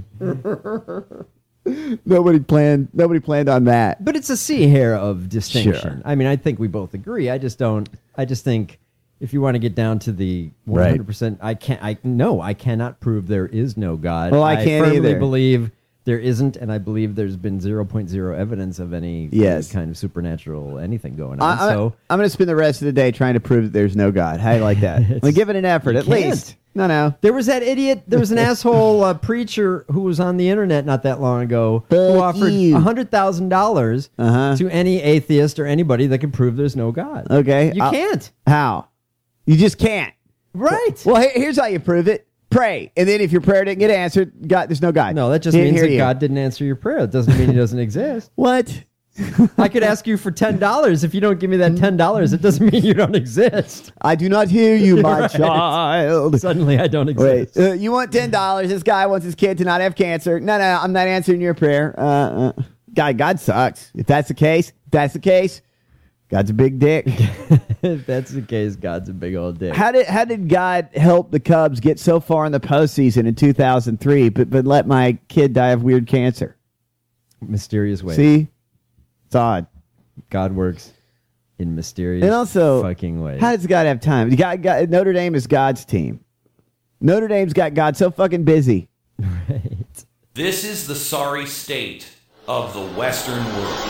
Nobody planned on that. But it's a sea hair of distinction. Sure. I mean, I think we both agree. I just think if you want to get down to the 100%, I cannot prove there is no God. Well, I can't firmly either. believe there isn't, and I believe there's been 0.0 evidence of any kind of supernatural anything going on. I'm going to spend the rest of the day trying to prove that there's no God. How do you like that? Like, give it an effort, at least. No. There was that idiot. There was an asshole preacher who was on the internet not that long ago who offered $100,000 to any atheist or anybody that can prove there's no God. Okay. You can't. How? You just can't. Right. Well, here's how you prove it. Pray. And then if your prayer didn't get answered, God, there's no God. No, that just means that God didn't answer your prayer. It doesn't mean he doesn't exist. What? I could ask you for $10. If you don't give me that $10, it doesn't mean you don't exist. I do not hear you, my Right. child. Suddenly I don't exist. Wait, you want $10. This guy wants his kid to not have cancer. No, I'm not answering your prayer. God sucks. If that's the case, God's a big dick. If that's the case, God's a big old dick. How did God help the Cubs get so far in the postseason in 2003, but let my kid die of weird cancer? Mysterious ways. See? It's odd. God works in mysterious And also, fucking ways. how does God have time? God, Notre Dame is God's team. Notre Dame's got God so fucking busy. Right. This is the sorry state of the Western world.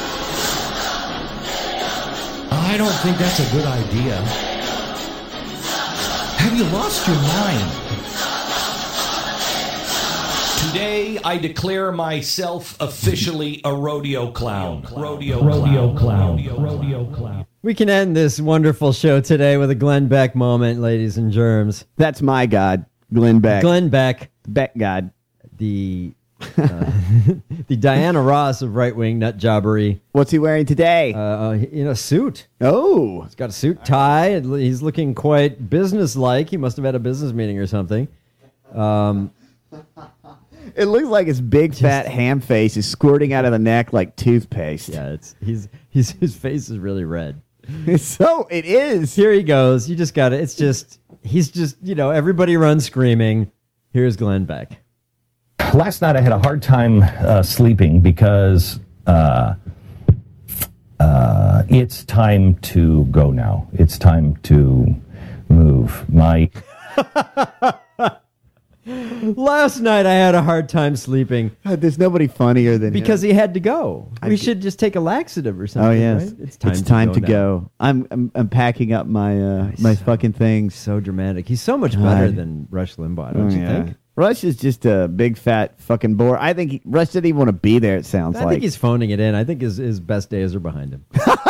I don't think that's a good idea. Have you lost your mind? Today, I declare myself officially a rodeo clown. Rodeo clown. We can end this wonderful show today with a Glenn Beck moment, ladies and germs. That's my God, Glenn Beck. Glenn Beck. Beck God. The Diana Ross of right-wing nut jobbery. What's he wearing today? In a suit. Oh. He's got a suit tie. He's looking quite business-like. He must have had a business meeting or something. It looks like his big fat ham face is squirting out of the neck like toothpaste. Yeah, his face is really red. So it is. Here he goes. You just got it. He's just, everybody runs screaming. Here's Glenn Beck. Last night I had a hard time sleeping because it's time to go now. It's time to move. Last night I had a hard time sleeping. There's nobody funnier than because him. he had to go. We should just take a laxative or something. Oh yes, right? It's time to go. I'm packing up my my fucking things. So dramatic. He's so much better than Rush Limbaugh, don't you think? Rush is just a big fat fucking bore. I think Rush didn't even want to be there. It sounds like. I think he's phoning it in. I think his best days are behind him.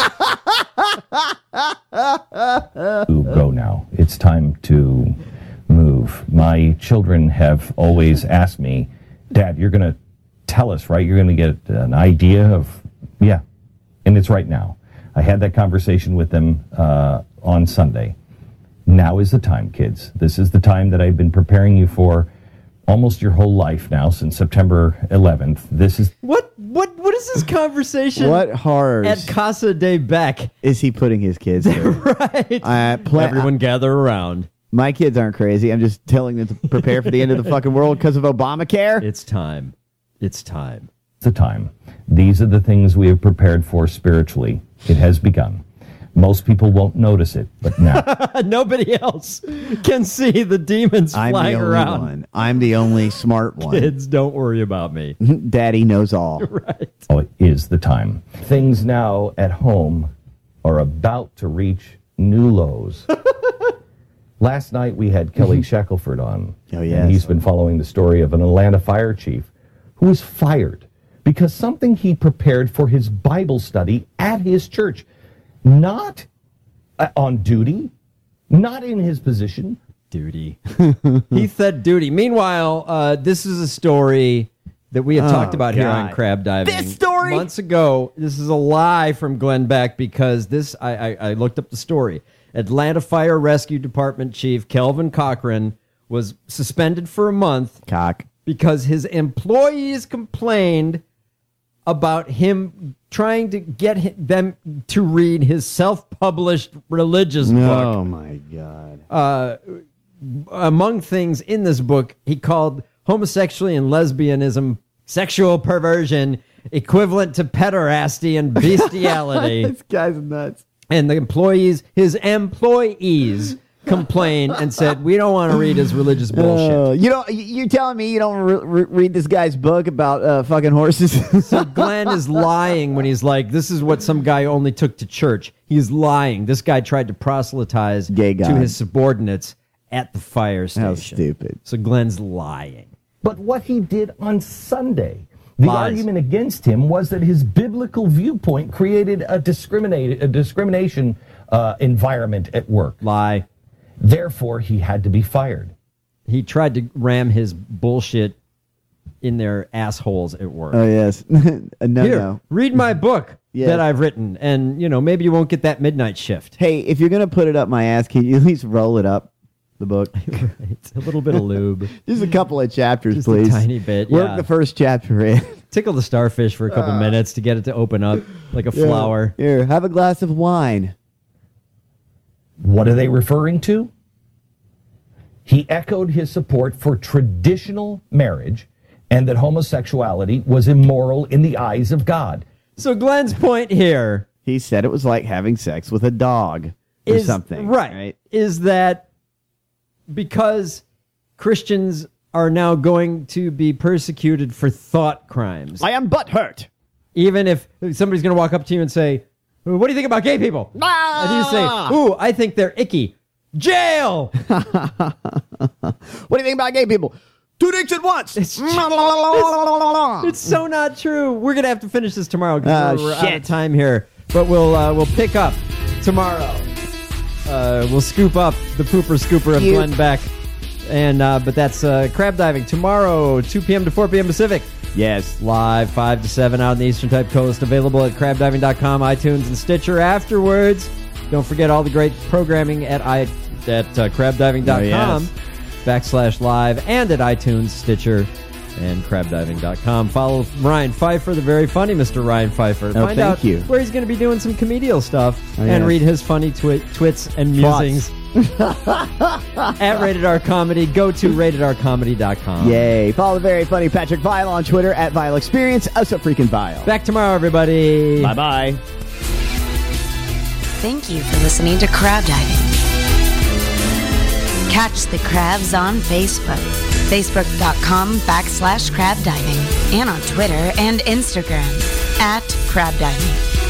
Go now. It's time to move. My children have always asked me, Dad, you're going to tell us, right? You're going to get an idea of, yeah. And it's right now. I had that conversation with them on Sunday. Now is the time, kids. This is the time that I've been preparing you for almost your whole life now, since September 11th. This is... What is this conversation? What horrors at Casa de Beck is he putting his kids through? Right. Everyone gather around. My kids aren't crazy. I'm just telling them to prepare for the end of the fucking world because of Obamacare. It's time. It's time. It's the time. These are the things we have prepared for spiritually. It has begun. Most people won't notice it, but now. Nobody else can see the demons flying around. One. I'm the only smart one. Kids, don't worry about me. Daddy knows all. Right. Oh, it is the time. Things now at home are about to reach new lows. Last night we had Kelly Shackelford on. Oh, yes. And he's been following the story of an Atlanta fire chief who was fired because something he prepared for his Bible study at his church. Not on duty, not in his position. Duty. He said duty. Meanwhile, this is a story that we have talked about here on Crab Diving. This story? Months ago. This is a lie from Glenn Beck because this, I looked up the story. Atlanta Fire Rescue Department Chief Kelvin Cochran was suspended for a month because his employees complained about him trying to get them to read his self-published religious book. Oh, my God. Among things in this book, he called homosexuality and lesbianism sexual perversion equivalent to pederasty and bestiality. This guy's nuts. And his employees complained and said, we don't want to read his religious bullshit. You're telling me you don't read this guy's book about fucking horses? So Glenn is lying when he's like, this is what some guy only took to church. He's lying. This guy tried to proselytize to his subordinates at the fire station. How stupid. So Glenn's lying. But what he did on Sunday, the argument against him was that his biblical viewpoint created a discrimination environment at work. Lie. Therefore, he had to be fired. He tried to ram his bullshit in their assholes at work. Oh, yes. No. Read my book Yes. that I've written, and, maybe you won't get that midnight shift. Hey, if you're going to put it up my ass, can you at least roll it up, the book? Right. A little bit of lube. Just a couple of chapters, Just please. a tiny bit, Work yeah. the first chapter in. Tickle the starfish for a couple minutes to get it to open up like a flower. Here, have a glass of wine. What are they referring to? He echoed his support for traditional marriage and that homosexuality was immoral in the eyes of God. So Glenn's point here... He said it was like having sex with a dog or something. Right. Is that because Christians are now going to be persecuted for thought crimes. I am butthurt. Even if somebody's going to walk up to you and say, what do you think about gay people? And you say, ooh, I think they're icky. Jail! What do you think about gay people? 2 dicks at once. It's so not true. We're going to have to finish this tomorrow because we're out of time here. But we'll pick up tomorrow. We'll scoop up the pooper scooper of Glenn Beck. And but that's crab diving tomorrow, 2 p.m. to 4 p.m. Pacific. Yes. Live 5 to 7 out on the Eastern Type Coast. Available at crabdiving.com, iTunes, and Stitcher. Afterwards, don't forget all the great programming at crabdiving.com /live and at iTunes, Stitcher, and crabdiving.com. Follow Ryan Pfeiffer, the very funny Mr. Ryan Pfeiffer. Find out where he's going to be doing some comedial stuff and read his funny twits and musings. At Rated R Comedy. Go to ratedrcomedy.com. Yay. Follow the very funny Patrick Vile on Twitter at Vile Experience. Also freaking Vile. Back tomorrow, everybody. Bye-bye. Thank you for listening to Crab Diving. Catch the crabs on Facebook. Facebook.com /crab diving. And on Twitter and Instagram @crab diving.